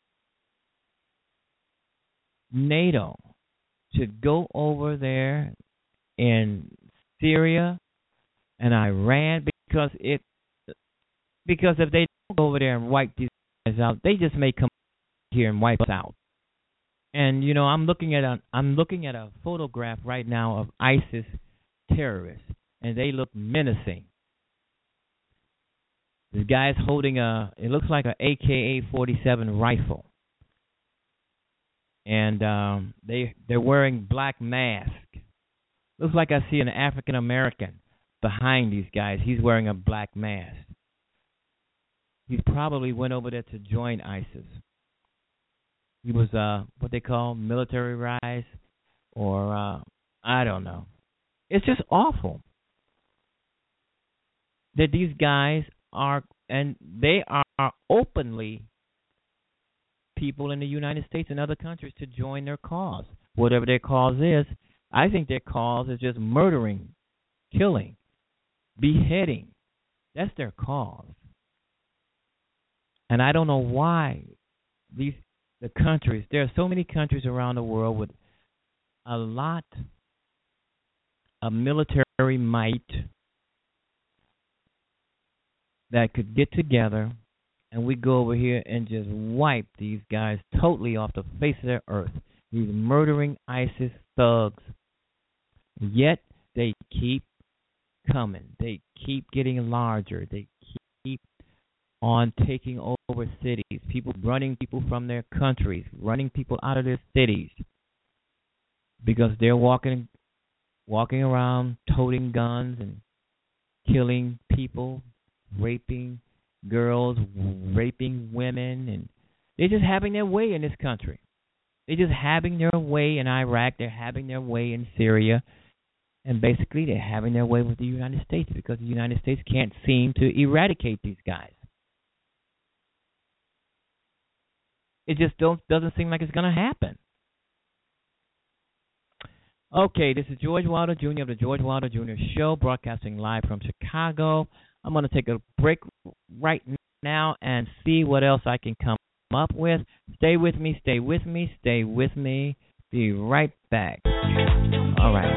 should go over there in Syria and Iran because if they don't go over there and wipe these guys out, they just may come here and wipe us out. And you know, I'm looking at a photograph right now of ISIS terrorists, and they look menacing. This guy's holding it looks like an AK-47 rifle. And they're wearing black masks. Looks like I see an African American behind these guys. He's wearing a black mask. He probably went over there to join ISIS. He was what they call military rise, or I don't know. It's just awful that these guys are, and they are openly people in the United States and other countries to join their cause. Whatever their cause is, I think their cause is just murdering, killing, beheading. That's their cause. And I don't know why the countries, there are so many countries around the world with a lot of military might that could get together, and we go over here and just wipe these guys totally off the face of the earth. These murdering ISIS thugs. Yet they keep coming. They keep getting larger. They keep on taking over cities. People running people from their countries, running people out of their cities because they're walking around toting guns and killing people, raping girls, raping women, and they're just having their way in this country. They're just having their way in Iraq. They're having their way in Syria. And basically, they're having their way with the United States because the United States can't seem to eradicate these guys. It just doesn't seem like it's going to happen. Okay, this is George Wilder Jr. of the George Wilder Jr. Show, broadcasting live from Chicago. I'm going to take a break right now and see what else I can come up with. Stay with me, stay with me, stay with me. Be right back. All right.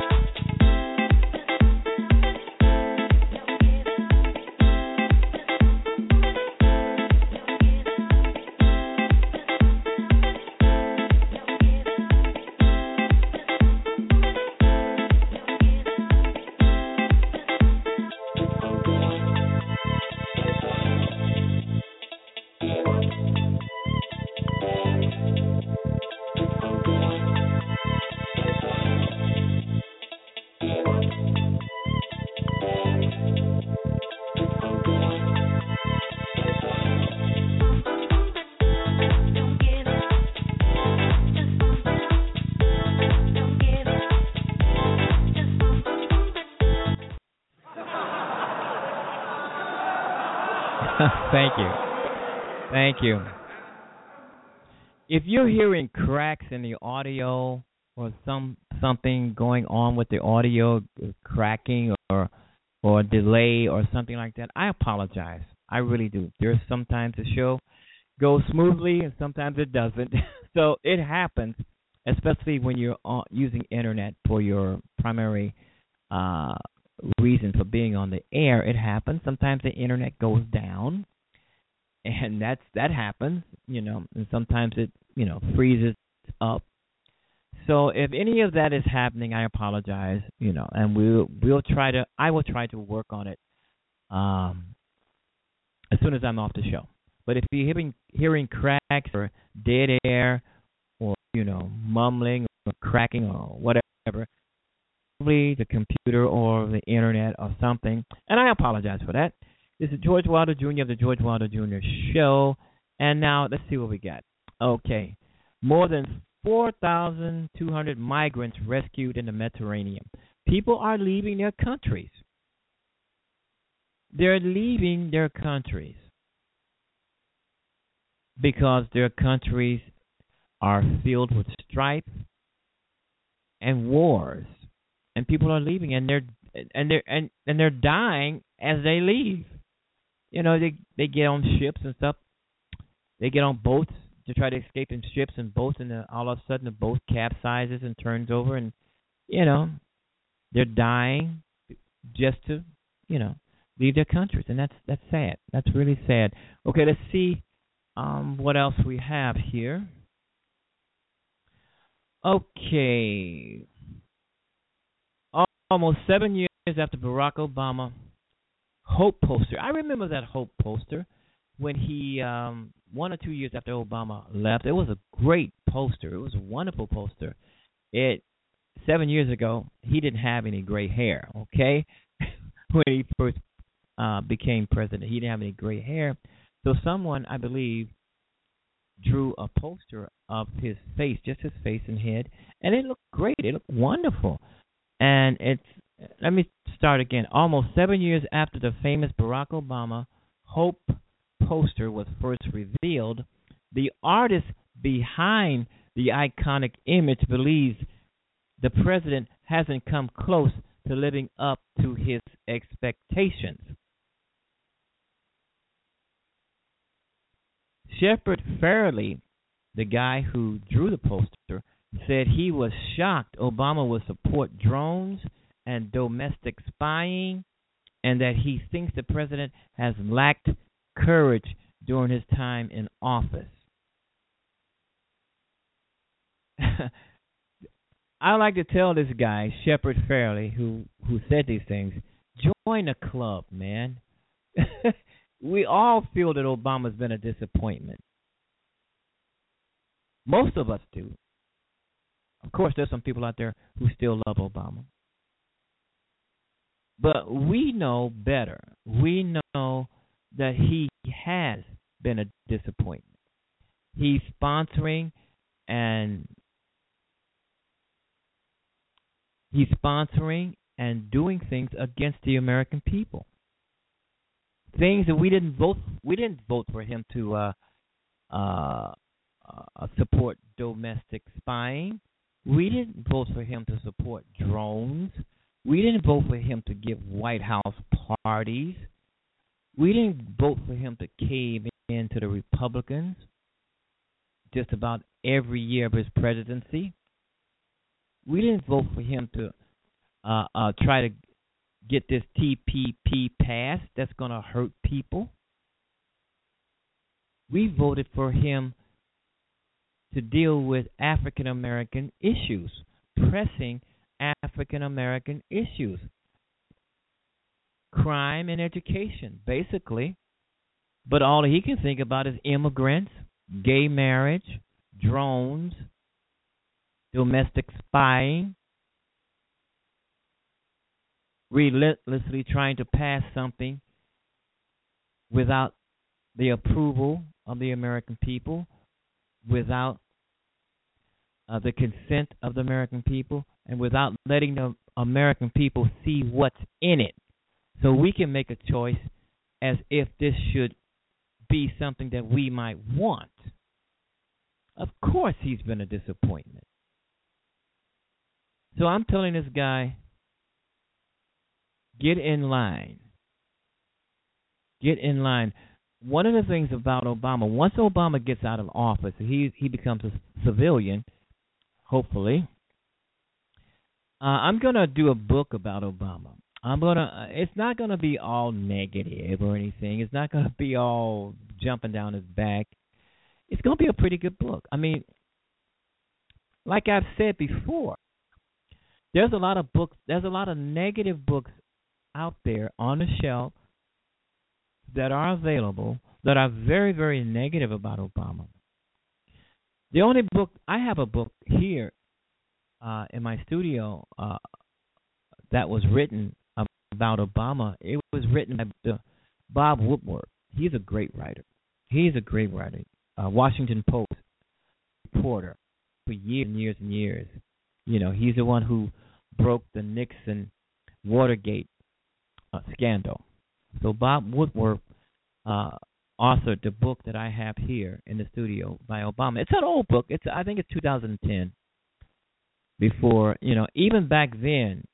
Thank you. Thank you. If you're hearing cracks in the audio or something going on with the audio, cracking or delay or something like that, I apologize. I really do. There's sometimes the show goes smoothly and sometimes it doesn't. So it happens, especially when you're using internet for your primary uh, reason for being on the air. It happens. Sometimes the internet goes down, and that happens, and sometimes it, freezes up. So if any of that is happening, I apologize, and I will try to work on it um, as soon as I'm off the show. But if you're hearing cracks or dead air or mumbling or cracking or whatever, probably the computer or the internet or something, and I apologize for that. This is George Wilder Jr. of the George Wilder Jr. Show, and now let's see what we got. Okay, more than 4,200 migrants rescued in the Mediterranean. People are leaving their countries. They're leaving their countries because their countries are filled with strife and wars, and people are leaving, and they're dying as they leave. They get on ships and stuff. They get on boats to try to escape in ships and boats, and all of a sudden the boat capsizes and turns over, and they're dying just to leave their countries, and that's sad. That's really sad. Okay, let's see what else we have here. Okay, almost 7 years after Barack Obama Hope poster. I remember that Hope poster when he 1 or 2 years after Obama left. It was a great poster. It was a wonderful poster. 7 years ago, he didn't have any gray hair, okay? When he first became president, he didn't have any gray hair. So someone, I believe, drew a poster of his face, just his face and head, and it looked great. It looked wonderful. And let me start again. Almost 7 years after the famous Barack Obama Hope poster was first revealed, the artist behind the iconic image believes the president hasn't come close to living up to his expectations. Shepard Fairey, the guy who drew the poster, said he was shocked Obama would support drones and domestic spying, and that he thinks the president has lacked courage during his time in office. I like to tell this guy, Shepard Fairey, who said these things, join the club, man. We all feel that Obama's been a disappointment. Most of us do. Of course, there's some people out there who still love Obama. But we know better. We know that he has been a disappointment. He's sponsoring and doing things against the American people. Things that we didn't vote for him to support domestic spying. We didn't vote for him to support drones. We didn't vote for him to give White House parties. We didn't vote for him to cave in to the Republicans just about every year of his presidency. We didn't vote for him to try to get this TPP passed that's going to hurt people. We voted for him to deal with African American issues, pressing African American issues, crime and education, basically. But all he can think about is immigrants, gay marriage, drones, domestic spying, relentlessly trying to pass something without the approval of the American people, without the consent of the American people, and without letting the American people see what's in it. So we can make a choice as if this should be something that we might want. Of course he's been a disappointment. So I'm telling this guy, get in line. Get in line. One of the things about Obama, once Obama gets out of office, he becomes a civilian, hopefully. I'm going to do a book about Obama. It's not going to be all negative or anything. It's not going to be all jumping down his back. It's going to be a pretty good book. I mean, like I've said before, there's a lot of books, there's a lot of negative books out there on the shelf that are available that are very, very negative about Obama. The only book, I have a book here in my studio that was written about Obama. It was written by Bob Woodward. He's a great writer. Washington Post reporter for years and years and years. You know, he's the one who broke the Nixon Watergate scandal. So Bob Woodward authored the book that I have here in the studio by Obama. It's an old book. I think it's 2010. Before, you know, even back then,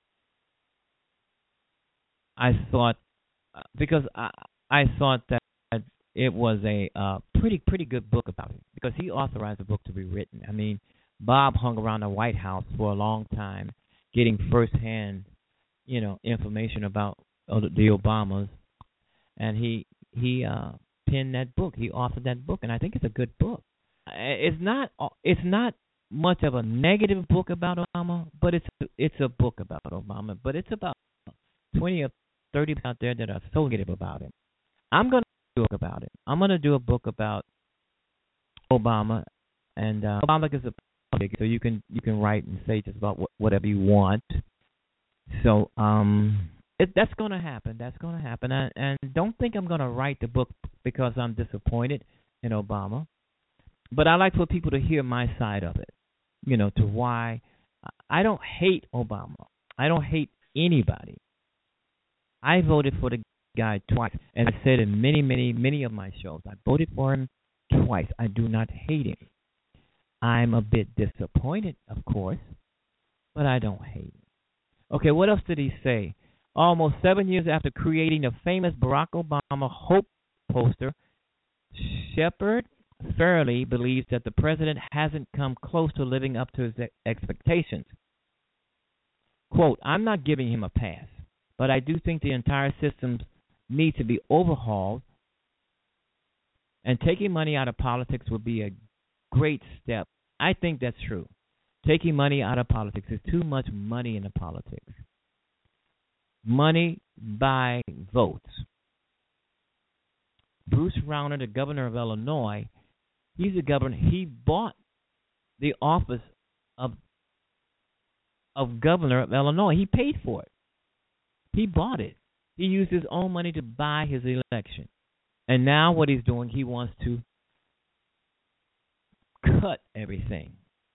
I thought, because I thought that it was a pretty good book about it, because he authorized the book to be written. I mean, Bob hung around the White House for a long time, getting firsthand, you know, information about the Obamas, and he penned that book. He authored that book, and I think it's a good book. It's not much of a negative book about Obama, but it's a book about Obama. But it's about 20 or 30 out there that are so negative about him. I'm going to do a book about it. I'm going to do a book about Obama, and Obama is a public, so you can write and say just about whatever you want. So that's going to happen. That's going to happen. And don't think I'm going to write the book because I'm disappointed in Obama. But I like for people to hear my side of it, you know, to why I don't hate Obama. I don't hate anybody. I voted for the guy twice, and I said in many of my shows, I voted for him twice. I do not hate him. I'm a bit disappointed, of course, but I don't hate him. Okay, what else did he say? Almost 7 years after creating the famous Barack Obama Hope poster, Shepard Fairey believes that the president hasn't come close to living up to his expectations. Quote, I'm not giving him a pass, but I do think the entire system needs to be overhauled, and taking money out of politics would be a great step. I think that's true. Taking money out of politics. There's too much money in the politics. Money buys votes. Bruce Rauner, the governor of Illinois, he's the governor. He bought the office of governor of Illinois. He paid for it. He bought it. He used his own money to buy his election. And now what he's doing, he wants to cut everything.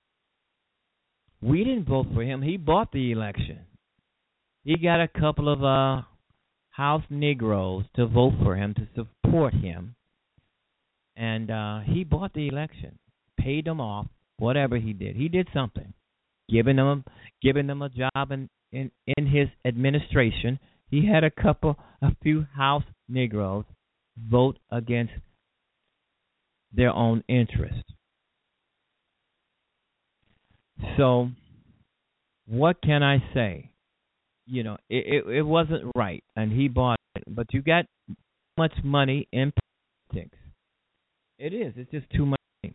We didn't vote for him. He bought the election. He got a couple of House Negroes to vote for him, to support him. And he bought the election, paid them off, whatever he did. He did something, giving them a job in his administration. He had a few House Negroes vote against their own interest. So, what can I say? You know, it wasn't right, and he bought it. But you got much money in politics. It is. It's just too much money.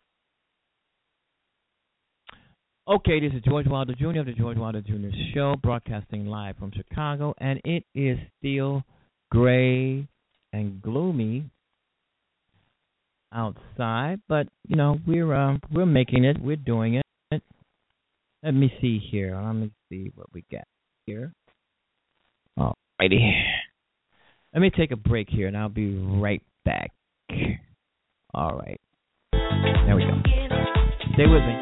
Okay, this is George Wilder Jr. of the George Wilder Jr. Show, broadcasting live from Chicago, and it is still gray and gloomy outside, but you know we're making it. We're doing it. Let me see here. Let me see what we got here. Alrighty. Let me take a break here, and I'll be right back. All right. There we go. Stay with me.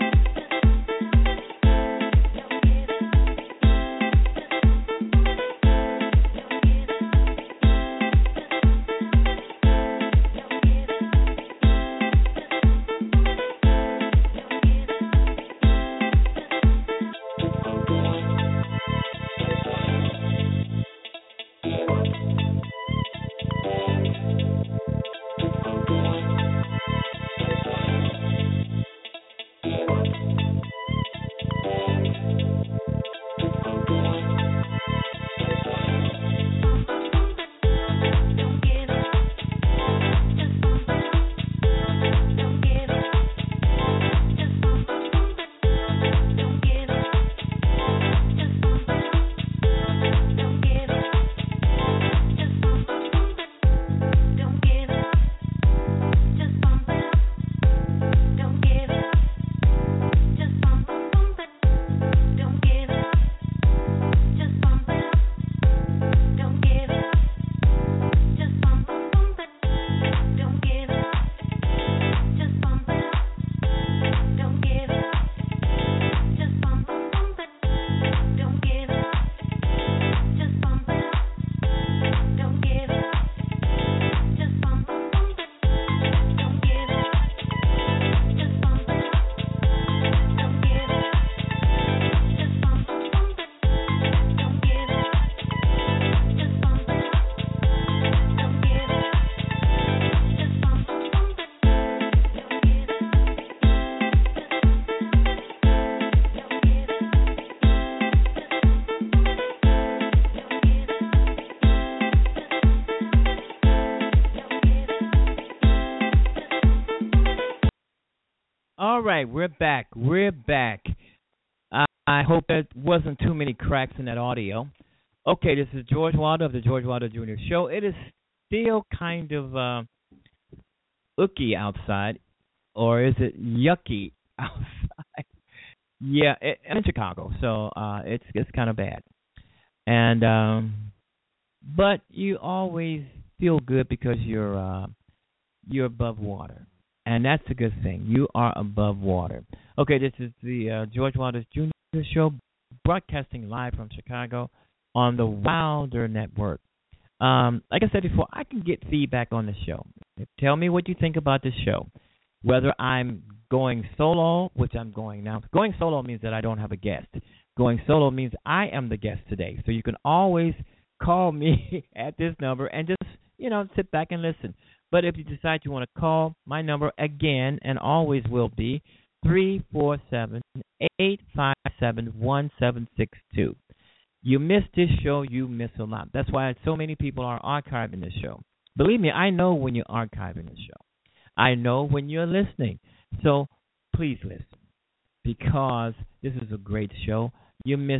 All right, we're back. We're back. I hope there wasn't too many cracks in that audio. Okay, this is George Wilder of the George Wilder Jr. Show. It is still kind of ooky outside, or is it yucky outside? Yeah, I'm in Chicago, so it's kind of bad. And but you always feel good because you're above water, and that's a good thing. You are above water. Okay, this is the George Wilder Jr. Show, broadcasting live from Chicago on the Wilder Network. Like I said before, I can get feedback on the show. Tell me what you think about the show. Whether I'm going solo, which I'm going now. Going solo means that I don't have a guest. Going solo means I am the guest today. So you can always call me at this number and just, sit back and listen. But if you decide you want to call, my number again and always will be 347-857-1762. You miss this show, you miss a lot. That's why so many people are archiving this show. Believe me, I know when you're archiving the show. I know when you're listening. So please listen, because this is a great show. You miss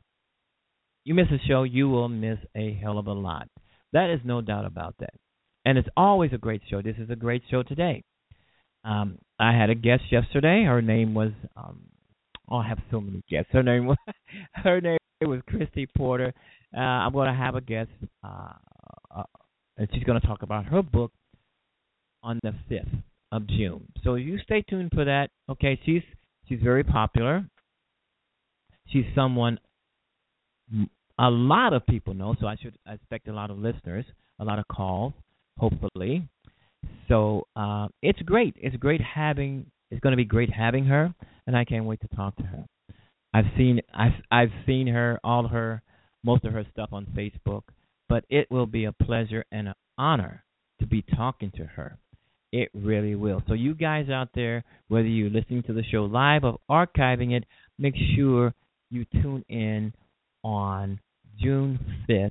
a show, you will miss a hell of a lot. That is no doubt about that. And it's always a great show. This is a great show today. I had a guest yesterday. Her name was I have so many guests. Her name was Christy Porter. I'm going to have a guest, and she's going to talk about her book on the 5th of June. So you stay tuned for that. Okay, she's very popular. She's someone a lot of people know, so I expect a lot of listeners, a lot of calls, hopefully. So it's great. It's going to be great having her, and I can't wait to talk to her. I've seen her, most of her stuff on Facebook, but it will be a pleasure and an honor to be talking to her. It really will. So you guys out there, whether you're listening to the show live or archiving it, make sure you tune in on June 5th,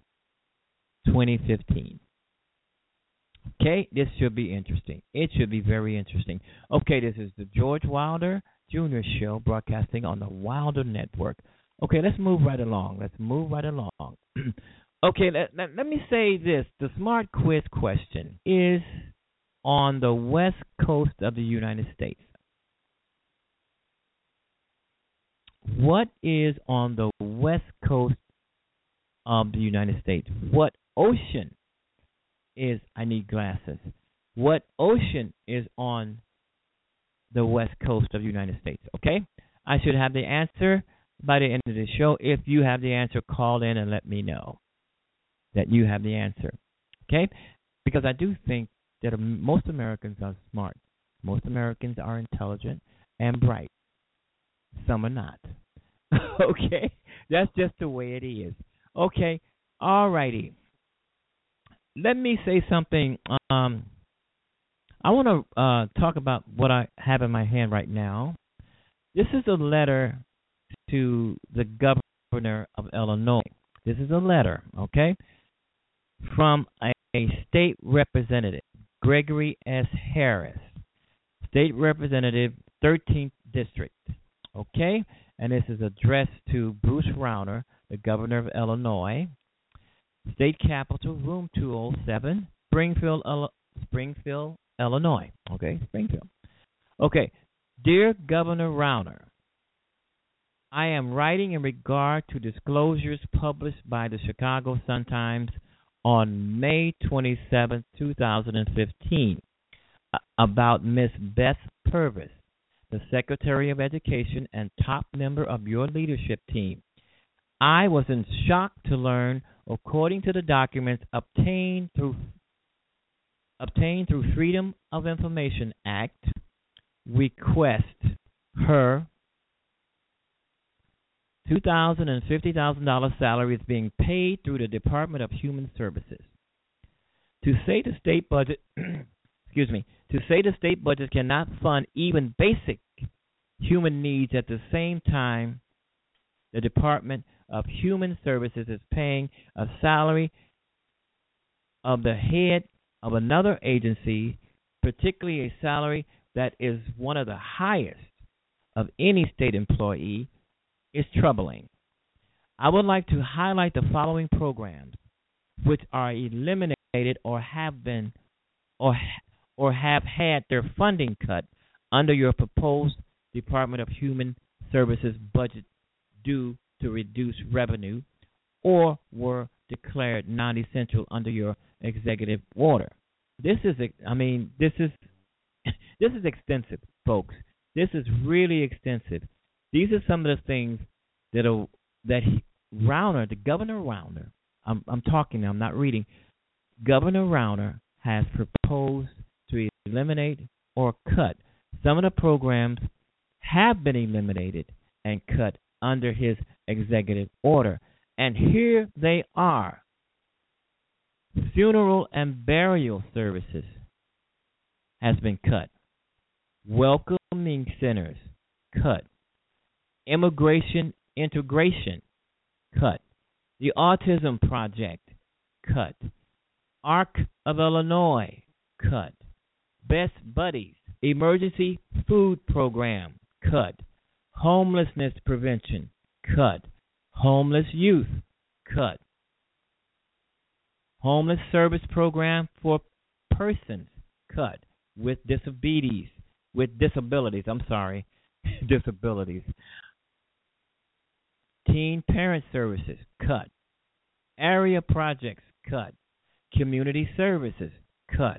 2015. Okay, this should be interesting. It should be very interesting. Okay, this is the George Wilder Jr. Show, broadcasting on the Wilder Network. Okay, let's move right along. Okay, let me say this. The Smart Quiz question is on the west coast of the United States. What is on the west coast of the United States? What ocean is, I need glasses. What ocean is on the west coast of the United States? Okay? I should have the answer by the end of the show. If you have the answer, call in and let me know that you have the answer. Okay? Because I do think that most Americans are smart. Most Americans are intelligent and bright. Some are not. Okay? That's just the way it is. Okay? All righty. Let me say something. I want to talk about what I have in my hand right now. This is a letter to the governor of Illinois. This is a letter, okay, from a state representative, Gregory S. Harris, state representative, 13th District, okay? And this is addressed to Bruce Rauner, the governor of Illinois, State Capitol, Room 207, Springfield, Illinois. Okay, Springfield. Okay, dear Governor Rauner, I am writing in regard to disclosures published by the Chicago Sun-Times on May 27, 2015, about Miss Beth Purvis, the Secretary of Education and top member of your leadership team. I was in shock to learn, according to the documents obtained through Freedom of Information Act, request her $2,000 and $50,000 salary is being paid through the Department of Human Services. To say the state budget, cannot fund even basic human needs at the same time the Department of Human Services is paying a salary of the head of another agency, particularly a salary that is one of the highest of any state employee is troubling. I would like to highlight the following programs which are eliminated or have been or have had their funding cut under your proposed Department of Human Services budget due to reduced revenue or were declared non-essential under your executive order. This is, this is this is extensive, folks. This is really extensive. These are some of the things Rauner, the Governor Rauner, I'm talking now, I'm not reading. Governor Rauner has proposed to eliminate or cut. Some of the programs have been eliminated and cut under his executive order. And here they are. Funeral and burial services has been cut. Welcoming centers, cut. Immigration integration, cut. The Autism Project, cut. Arc of Illinois, cut. Best Buddies, Emergency Food Program, cut. Homelessness Prevention, cut. Homeless Youth, cut. Homeless Service Program for Persons, cut. With disabilities, disabilities. Teen Parent Services, cut. Area Projects, cut. Community Services, cut.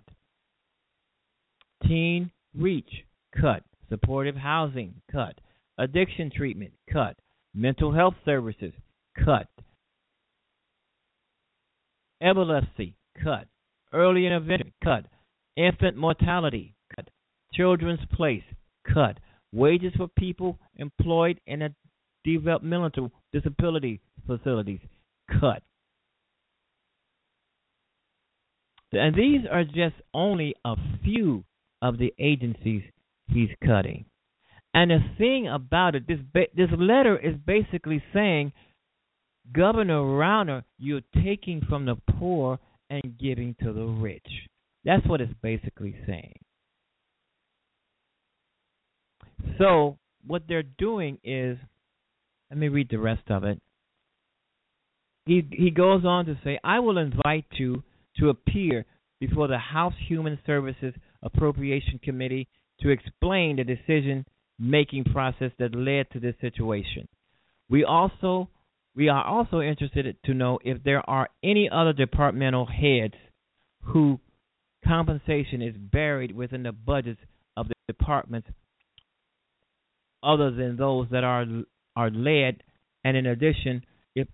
Teen Reach, cut. Supportive Housing, cut. Addiction Treatment, cut. Mental Health Services, cut. Epilepsy, cut. Early Intervention, cut. Infant Mortality, cut. Children's Place, cut. Wages for people employed in a developmental disability facilities, cut. And these are just only a few of the agencies he's cutting. And the thing about it, this letter is basically saying, Governor Rauner, you're taking from the poor and giving to the rich. That's what it's basically saying. So what they're doing is, let me read the rest of it. He goes on to say, I will invite you to appear before the House Human Services Appropriation Committee to explain the decision-making process that led to this situation. We are also interested to know if there are any other departmental heads whose compensation is buried within the budgets of the departments other than those that are led, and in addition, if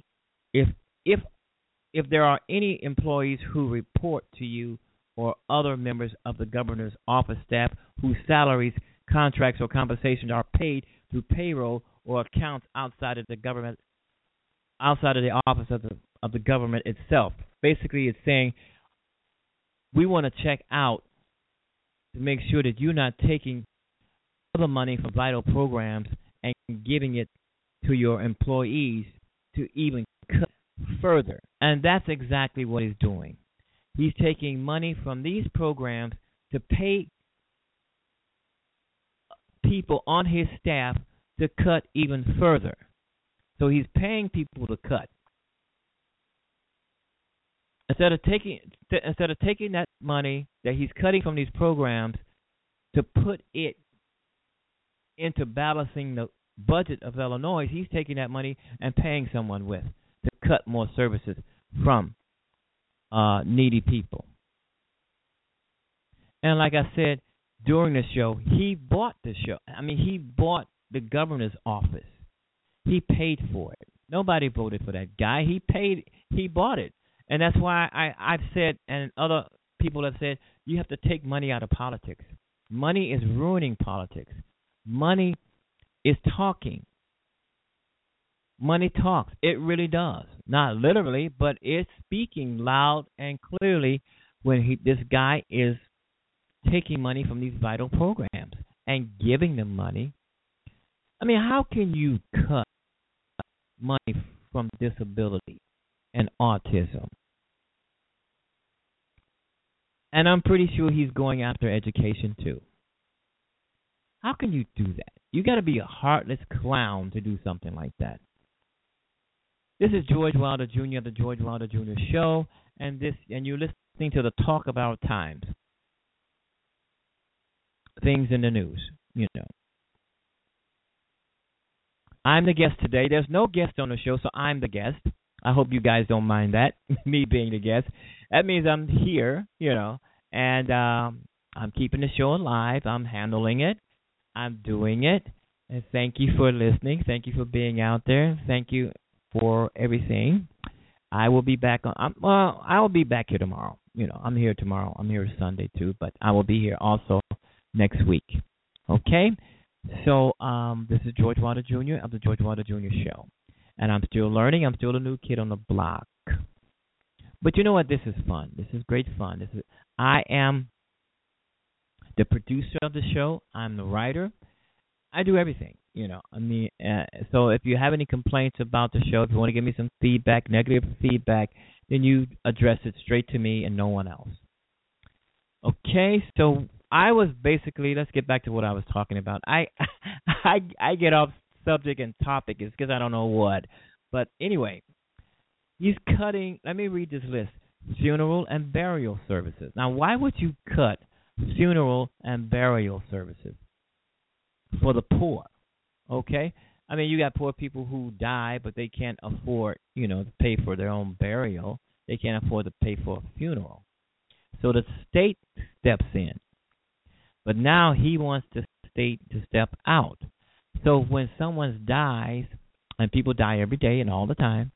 there are any employees who report to you or other members of the governor's office staff whose salaries, contracts, or compensation are paid through payroll or accounts outside of the government, outside of the office of the government itself. Basically, it's saying we want to check out to make sure that you're not taking other money from vital programs and giving it to your employees to even cut further. And that's exactly what he's doing. He's taking money from these programs to pay people on his staff to cut even further. So he's paying people to cut. Instead of taking that money that he's cutting from these programs to put it into balancing the budget of Illinois, he's taking that money and paying someone with to cut more services from needy people. And like I said during the show, he bought the show. He bought the governor's office. He paid for it. Nobody voted for that guy. He bought it. And that's why I've said, and other people have said, you have to take money out of politics. Money is ruining politics. Money is talking. Money talks. It really does. Not literally, but it's speaking loud and clearly when this guy is taking money from these vital programs and giving them money. How can you cut money from disability and autism? And I'm pretty sure he's going after education too. How can you do that? You got to be a heartless clown to do something like that. This is George Wilder Jr. The George Wilder Jr. Show, and you're listening to the Talk of Our Times. Things in the news, I'm the guest today. There's no guest on the show, so I'm the guest. I hope you guys don't mind that, me being the guest. That means I'm here, and I'm keeping the show alive. I'm handling it. I'm doing it. And thank you for listening. Thank you for being out there. Thank you for everything. I will be back I will be back here tomorrow. I'm here tomorrow. I'm here Sunday too, but I will be here also next week. Okay? So this is George Wilder Jr. of the George Wilder Jr. Show. And I'm still learning. I'm still a new kid on the block. But you know what? This is fun. This is great fun. I am the producer of the show. I'm the writer. I do everything, so if you have any complaints about the show, if you want to give me some feedback, negative feedback, then you address it straight to me and no one else. Okay, so I was basically, let's get back to what I was talking about. I get off subject and topic. It's because I don't know what. But anyway, he's cutting, let me read this list, funeral and burial services. Now, why would you cut funeral and burial services? For the poor, okay? I mean, you got poor people who die, but they can't afford, to pay for their own burial. They can't afford to pay for a funeral. So the state steps in. But now he wants the state to step out. So when someone dies, and people die every day and all the time,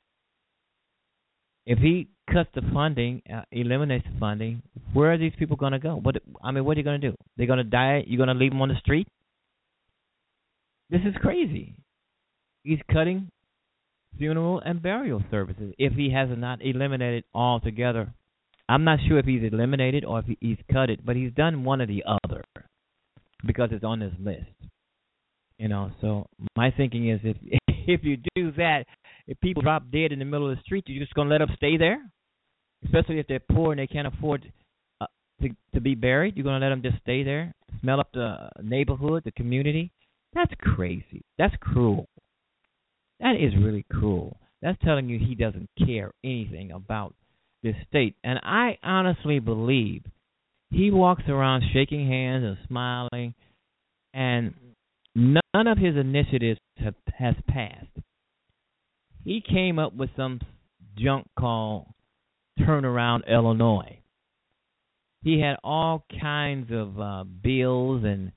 if he cuts the funding, eliminates the funding, where are these people going to go? What are you going to do? They're going to die? You're going to leave them on the street? This is crazy. He's cutting funeral and burial services if he has not eliminated altogether. I'm not sure if he's eliminated or if he's cut it, but he's done one or the other because it's on his list. So my thinking is if you do that, if people drop dead in the middle of the street, you're just going to let them stay there? Especially if they're poor and they can't afford to be buried, you're going to let them just stay there, smell up the neighborhood, the community? That's crazy. That's cruel. That is really cruel. That's telling you he doesn't care anything about this state. And I honestly believe he walks around shaking hands and smiling, and none of his initiatives has passed. He came up with some junk called Turnaround Illinois. He had all kinds of bills and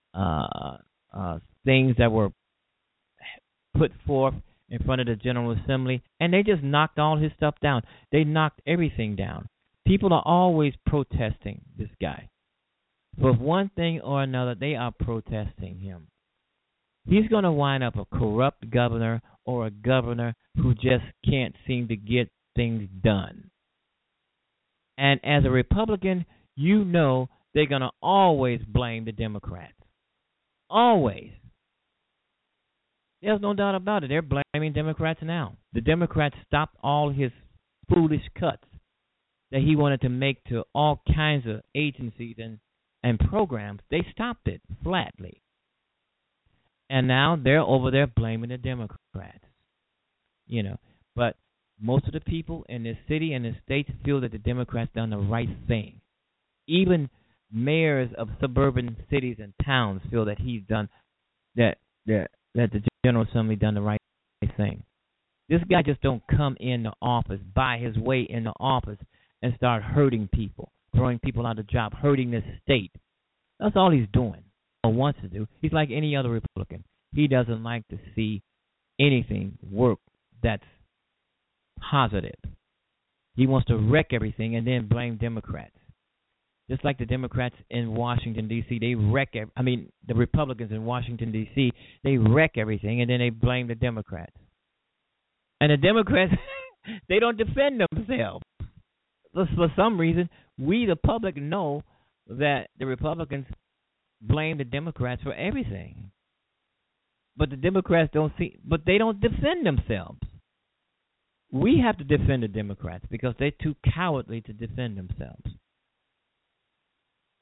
things that were put forth in front of the General Assembly, and they just knocked all his stuff down. They knocked everything down. People are always protesting this guy. For one thing or another, they are protesting him. He's going to wind up a corrupt governor or a governor who just can't seem to get things done. And as a Republican, they're going to always blame the Democrats. Always. There's no doubt about it. They're blaming Democrats now. The Democrats stopped all his foolish cuts that he wanted to make to all kinds of agencies and programs. They stopped it flatly. And now they're over there blaming the Democrats. But most of the people in this city and the states feel that the Democrats done the right thing. Even mayors of suburban cities and towns feel that he's done that the General Assembly done the right thing. This guy just don't come in the office, buy his way in the office, and start hurting people, throwing people out of job, hurting this state. That's all he's doing or wants to do. He's like any other Republican. He doesn't like to see anything work that's positive. He wants to wreck everything and then blame Democrats. Just like the Democrats in Washington, D.C., the Republicans in Washington, D.C., they wreck everything, and then they blame the Democrats. And the Democrats, they don't defend themselves. For some reason, we, the public, know that the Republicans blame the Democrats for everything. But the Democrats but they don't defend themselves. We have to defend the Democrats because they're too cowardly to defend themselves.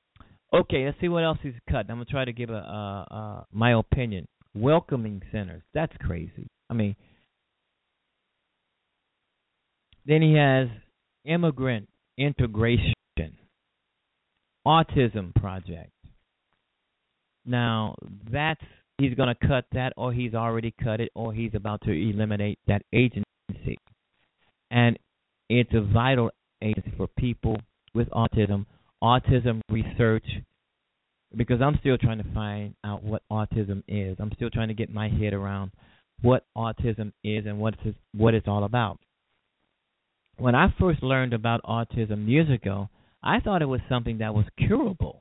Okay, let's see what else he's cut. I'm gonna try to give my opinion. Welcoming centers. That's crazy. I mean, then he has immigrant integration, autism project. Now that's he's gonna cut that, or he's already cut it, or he's about to eliminate that agency, and it's a vital agency for people with autism research, because I'm still trying to find out what autism is. I'm still trying to get my head around what autism is and what it's all about. When I first learned about autism years ago, I thought it was something that was curable.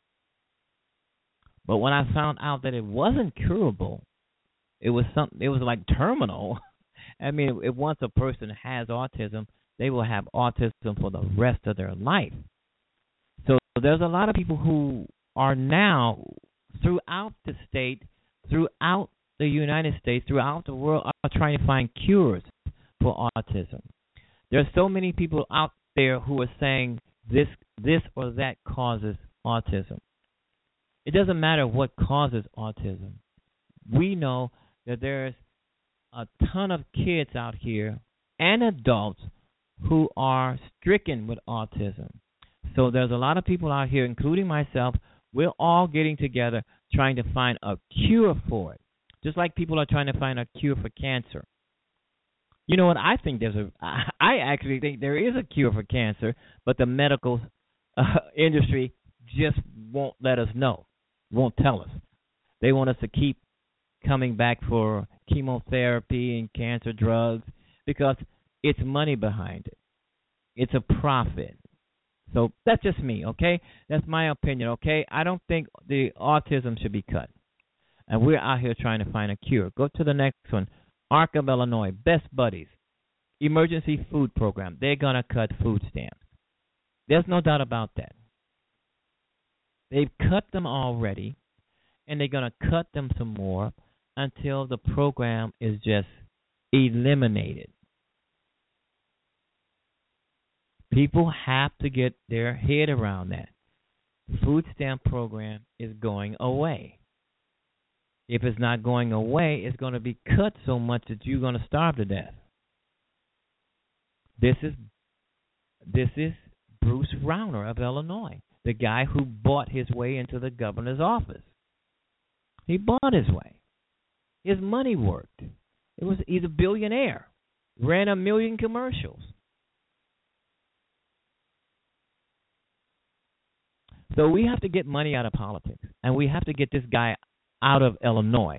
But when I found out that it wasn't curable, it was like terminal. I mean, if once a person has autism, they will have autism for the rest of their life. So there's a lot of people who are now throughout the state, throughout the United States, throughout the world, are trying to find cures for autism. There's so many people out there who are saying this or that causes autism. It doesn't matter what causes autism. We know that there's a ton of kids out here and adults who are stricken with autism. So there's a lot of people out here, including myself, we're all getting together trying to find a cure for it. Just like people are trying to find a cure for cancer. You know what? I actually think there is a cure for cancer, but the medical industry just won't let us know, won't tell us. They want us to keep coming back for chemotherapy and cancer drugs because it's money behind it. It's a profit. So that's just me, okay? That's my opinion, okay? I don't think the autism should be cut. And we're out here trying to find a cure. Go to the next one. Arc of Illinois, Best Buddies, Emergency Food Program. They're going to cut food stamps. There's no doubt about that. They've cut them already, and they're going to cut them some more until the program is just eliminated. People have to get their head around that. The food stamp program is going away. If it's not going away, it's going to be cut so much that you're going to starve to death. This is Bruce Rauner of Illinois, the guy who bought his way into the governor's office. He bought his way. His money worked. He's a billionaire. Ran 1 million commercials. So we have to get money out of politics, and we have to get this guy out of Illinois.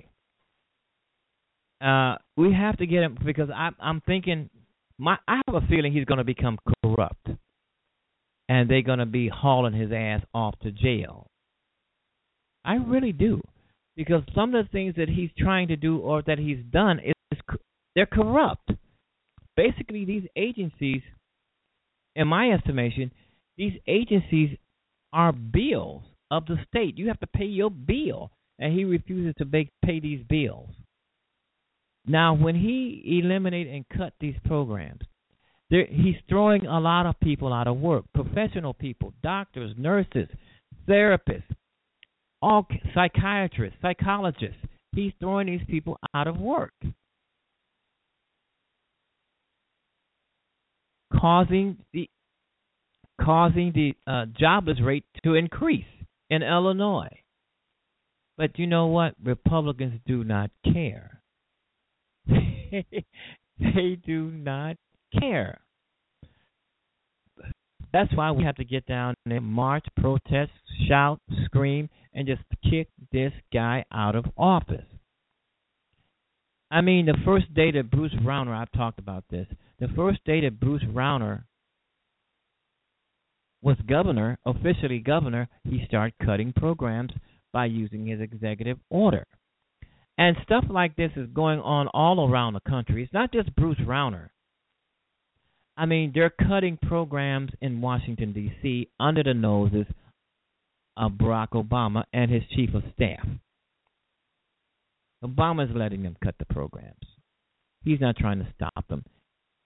We have to get him because I'm thinking, I have a feeling he's going to become corrupt, and they're going to be hauling his ass off to jail. I really do, because some of the things that he's trying to do or that he's done they're corrupt. Basically, these agencies, in my estimation, these agencies are bills of the state. You have to pay your bill, and he refuses to pay these bills. Now, when he eliminated and cut these programs, he's throwing a lot of people out of work, professional people, doctors, nurses, therapists, all psychiatrists, psychologists. He's throwing these people out of work, causing the jobless rate to increase in Illinois. But you know what? Republicans do not care. They do not care. That's why we have to get down and march, protest, shout, scream, and just kick this guy out of office. I mean, the first day that Bruce Rauner, I've talked about this, the first day that Bruce Rauner was governor, officially governor, he started cutting programs by using his executive order. And stuff like this is going on all around the country. It's not just Bruce Rauner. I mean, they're cutting programs in Washington, D.C. under the noses of Barack Obama and his chief of staff. Obama is letting them cut the programs. He's not trying to stop them.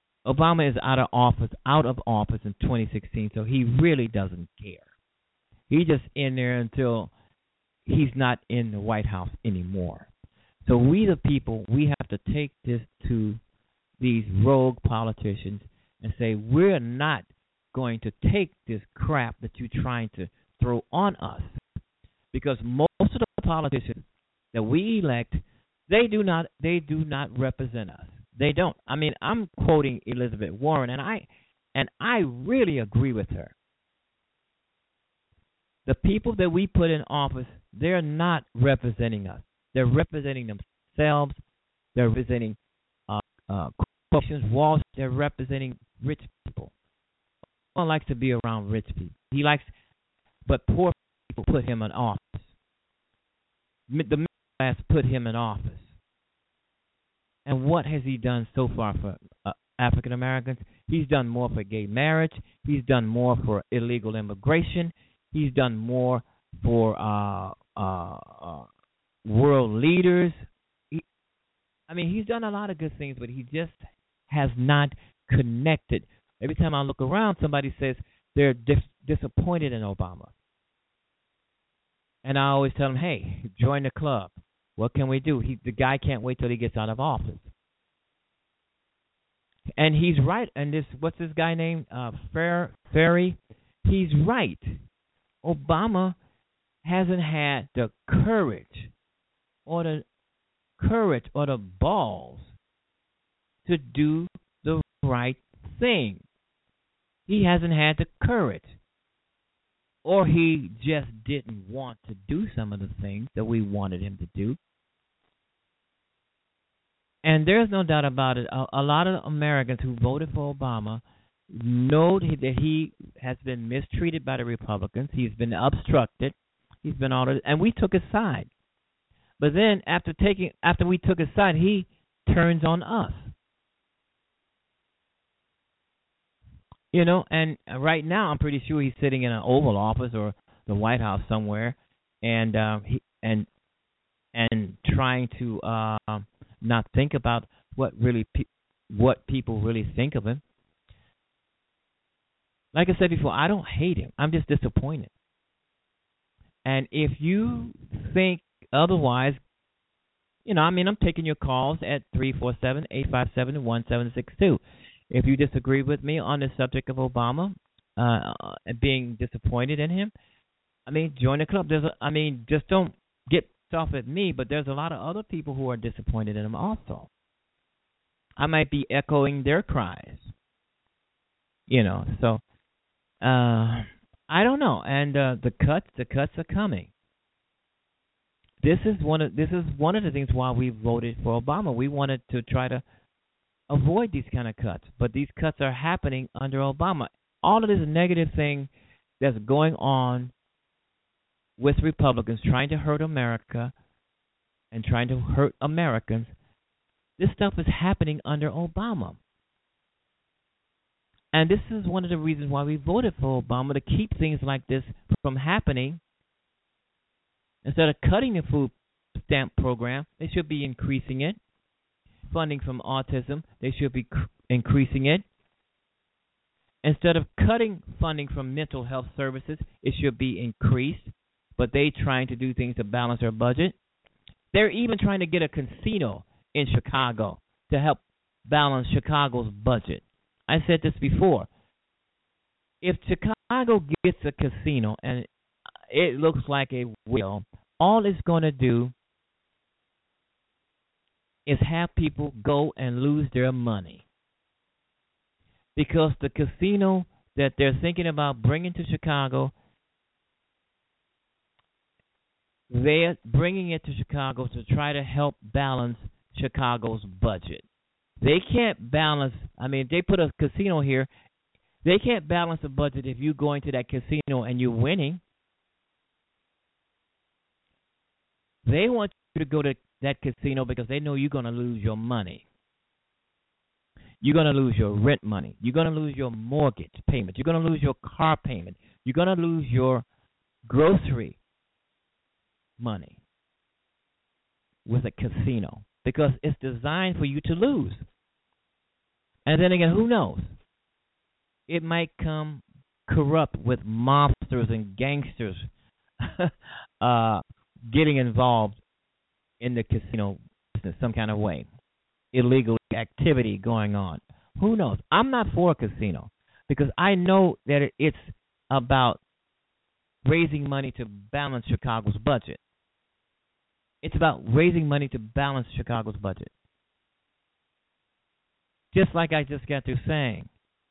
Obama is out of office in 2016, so he really doesn't care. He's just in there until he's not in the White House anymore. So we, the people, we have to take this to these rogue politicians and say, we're not going to take this crap that you're trying to throw on us, because most of the politicians that we elect, they do not represent us. They don't. I mean, I'm quoting Elizabeth Warren, and I really agree with her. The people that we put in office, they're not representing us. They're representing themselves. They're representing corporations, Wall Street. They're representing rich people. No one likes to be around rich people. But poor people put him in office. The middle class put him in office. And what has he done so far for African Americans? He's done more for gay marriage. He's done more for illegal immigration. He's done more for world leaders. He's done a lot of good things, but he just has not connected. Every time I look around, somebody says they're disappointed in Obama. And I always tell them, hey, join the club. What can we do? The guy can't wait till he gets out of office. And he's right. And what's this guy named? Ferry? He's right. Obama hasn't had the courage or the balls to do the right thing. He hasn't had the courage. Or he just didn't want to do some of the things that we wanted him to do. And there's no doubt about it. A lot of Americans who voted for Obama know that he has been mistreated by the Republicans. He's been obstructed. He's been and we took his side. But then after we took his side, he turns on us. And right now I'm pretty sure he's sitting in an Oval Office or the White House somewhere, and trying to not think about what people really think of him. Like I said before, I don't hate him. I'm just disappointed. And if you think otherwise, I'm taking your calls at 347-857-1762. If you disagree with me on the subject of Obama, being disappointed in him, join the club. Just don't get off at me, but there's a lot of other people who are disappointed in him also. I might be echoing their cries, so I don't know. And the cuts are coming. This is one of the things why we voted for Obama. We wanted to try to avoid these kind of cuts, but these cuts are happening under Obama. All of this negative thing that's going on with Republicans trying to hurt America and trying to hurt Americans, this stuff is happening under Obama. And this is one of the reasons why we voted for Obama, to keep things like this from happening. Instead of cutting the food stamp program, they should be increasing it. Funding from autism, they should be increasing it. Instead of cutting funding from mental health services, it should be increased. But they're trying to do things to balance their budget. They're even trying to get a casino in Chicago to help balance Chicago's budget. I said this before. If Chicago gets a casino, and it looks like it will, all it's going to do is have people go and lose their money. Because the casino that they're thinking about bringing to Chicago, they're bringing it to Chicago to try to help balance Chicago's budget. They can't balance, if they put a casino here, they can't balance the budget if you go into that casino and you're winning. They want you to go to that casino because they know you're going to lose your money. You're going to lose your rent money. You're going to lose your mortgage payment. You're going to lose your car payment. You're going to lose your grocery money with a casino because it's designed for you to lose. And then again, who knows? It might come corrupt with mobsters and gangsters getting involved in the casino business some kind of way, illegal activity going on. Who knows? I'm not for a casino because I know that it's about raising money to balance Chicago's budget. It's about raising money to balance Chicago's budget. Just like I just got through saying.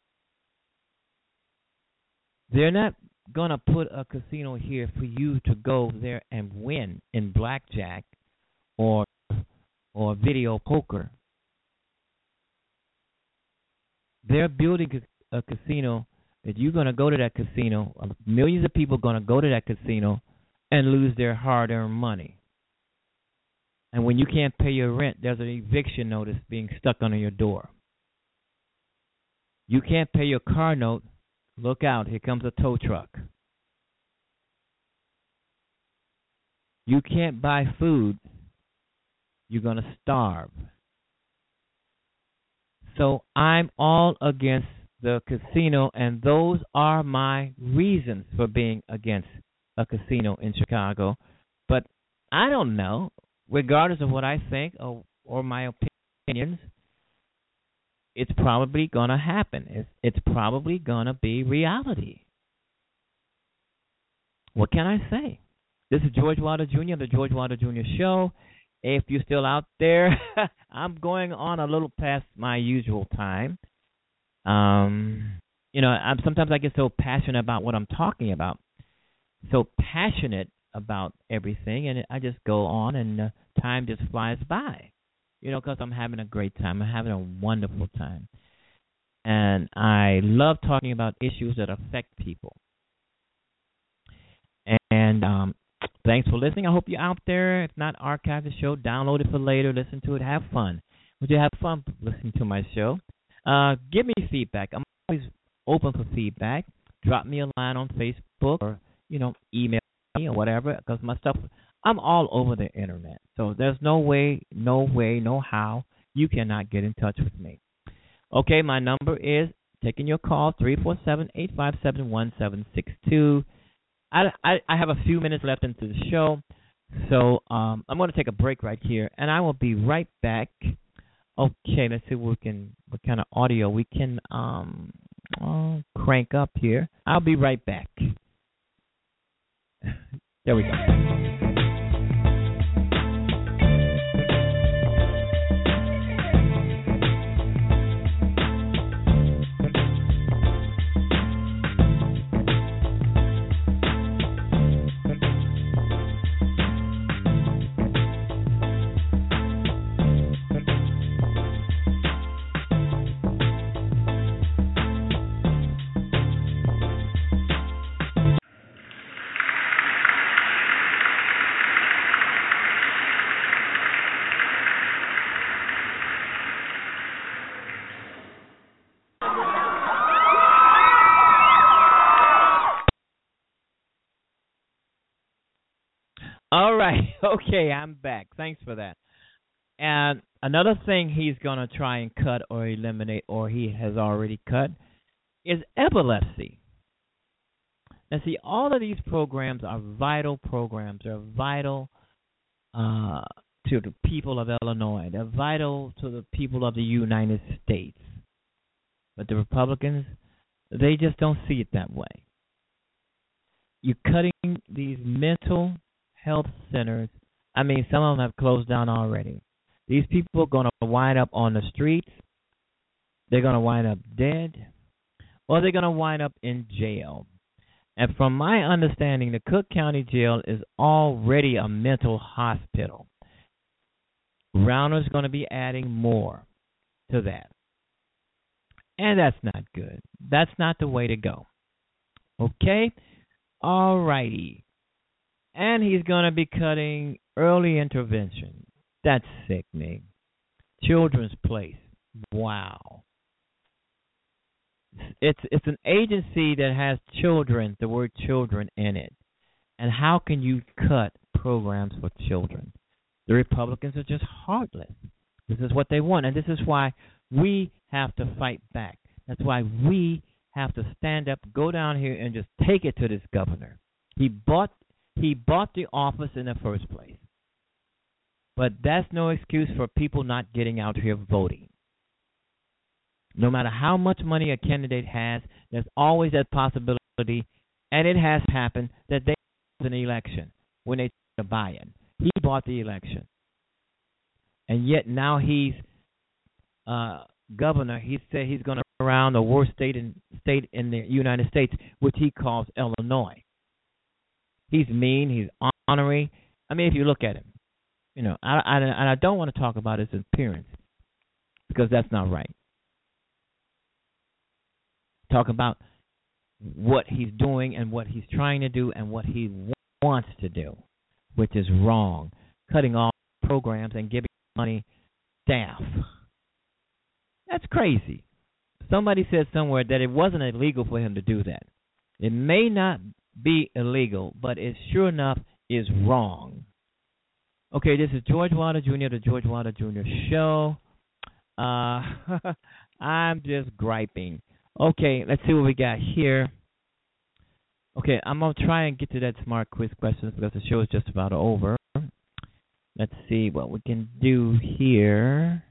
They're not going to put a casino here for you to go there and win in blackjack or video poker. They're building a casino that you're going to go to that casino. Millions of people are going to go to that casino and lose their hard-earned money. And when you can't pay your rent, there's an eviction notice being stuck under your door. You can't pay your car note. Look out, here comes a tow truck. You can't buy food. You're going to starve. So I'm all against the casino, and those are my reasons for being against a casino in Chicago. But I don't know, regardless of what I think or my opinions, it's probably going to happen. It's probably going to be reality. What can I say? This is George Wilder Jr., the George Wilder Jr. Show. If you're still out there, I'm going on a little past my usual time. Sometimes I get so passionate about what I'm talking about, so passionate about everything, and I just go on, and time just flies by. Because I'm having a great time. I'm having a wonderful time. And I love talking about issues that affect people. And thanks for listening. I hope you're out there. If not, archive the show, download it for later, listen to it, have fun. Would you have fun listening to my show? Give me feedback. I'm always open for feedback. Drop me a line on Facebook or, email me or whatever, because my stuff, I'm all over the internet. So there's no how you cannot get in touch with me. Okay, my number is, taking your call, 347-857-1762. I have a few minutes left into the show, so I'm going to take a break right here, and I will be right back. Okay, let's see what kind of audio we can crank up here. I'll be right back. There we go. All right. Okay, I'm back. Thanks for that. And another thing he's going to try and cut or eliminate, or he has already cut, is epilepsy. Now, see, all of these programs are vital programs. They're vital to the people of Illinois. They're vital to the people of the United States. But the Republicans, they just don't see it that way. You're cutting these mental health centers. I mean, some of them have closed down already. These people are going to wind up on the streets. They're going to wind up dead, or they're going to wind up in jail. And from my understanding, the Cook County Jail is already a mental hospital. Rauner's going to be adding more to that. And that's not good. That's not the way to go. Okay? All righty. And he's going to be cutting early intervention. That's sickening. Children's Place. Wow. It's an agency that has children, the word children in it. And how can you cut programs for children? The Republicans are just heartless. This is what they want, and this is why we have to fight back. That's why we have to stand up, go down here, and just take it to this governor. He bought the office in the first place. But that's no excuse for people not getting out here voting. No matter how much money a candidate has, there's always that possibility, and it has happened, that they lose an election when they try to buy it. He bought the election. And yet now he's governor. He said he's going to go around the worst state in the United States, which he calls Illinois. He's mean. He's ornery. I mean, if you look at him, you know, I don't want to talk about his appearance because that's not right. Talk about what he's doing and what he's trying to do and what he wants to do, which is wrong. Cutting off programs and giving money staff. That's crazy. Somebody said somewhere that it wasn't illegal for him to do that. It may not be illegal, but it sure enough is wrong. Okay, this is George Wilder Jr., the George Wilder Jr. Show. I'm just griping. Okay, let's see what we got here. Okay, I'm going to try and get to that smart quiz question because the show is just about over. Let's see what we can do here.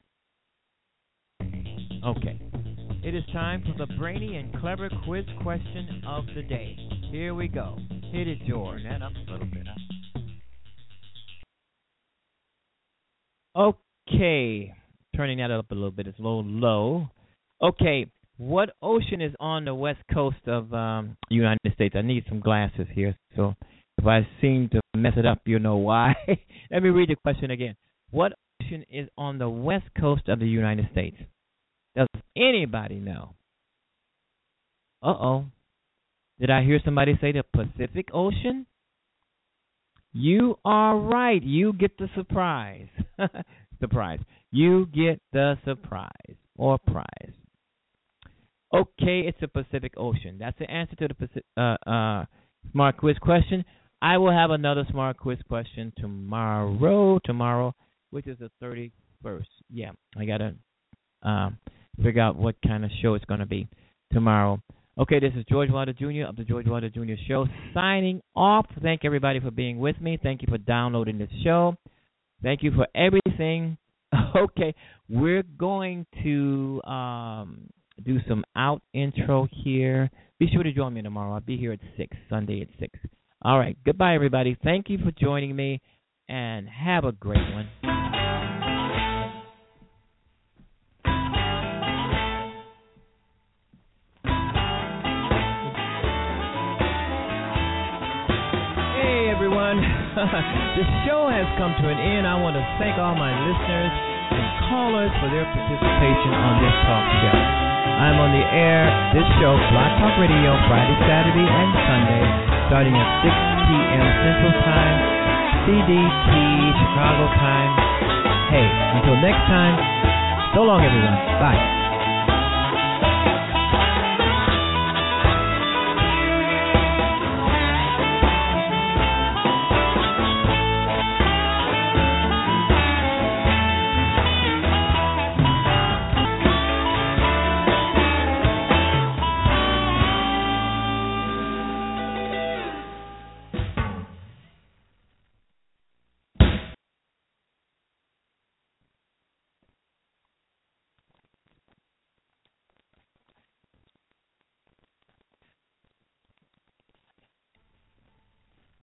Okay. It is time for the brainy and clever quiz question of the day. Here we go. Hit it, George. That up a little bit. Okay. Turning that up a little bit. It's a little low. Okay. What ocean is on the west coast of United States? I need some glasses here, so if I seem to mess it up, you know why. Let me read the question again. What ocean is on the west coast of the United States? Does anybody know? Uh-oh. Did I hear somebody say the Pacific Ocean? You are right. You get the surprise. Surprise. You get the surprise or prize. Okay, it's the Pacific Ocean. That's the answer to the smart quiz question. I will have another smart quiz question tomorrow, which is the 31st. Yeah, I got to figure out what kind of show it's going to be tomorrow. Okay, this is George Wilder Jr. of the George Wilder Jr. Show signing off. Thank everybody for being with me. Thank you for downloading this show. Thank you for everything. Okay, we're going to do some out intro here. Be sure to join me tomorrow. I'll be here at 6, Sunday at 6. All right, goodbye, everybody. Thank you for joining me, and have a great one. Hey, everyone. The show has come to an end. I want to thank all my listeners and callers for their participation on this talk together. I'm on the air, this show, Blog Talk Radio, Friday, Saturday, and Sunday, starting at 6 p.m. Central Time, CDT, Chicago time. Hey, until next time, so long, everyone. Bye.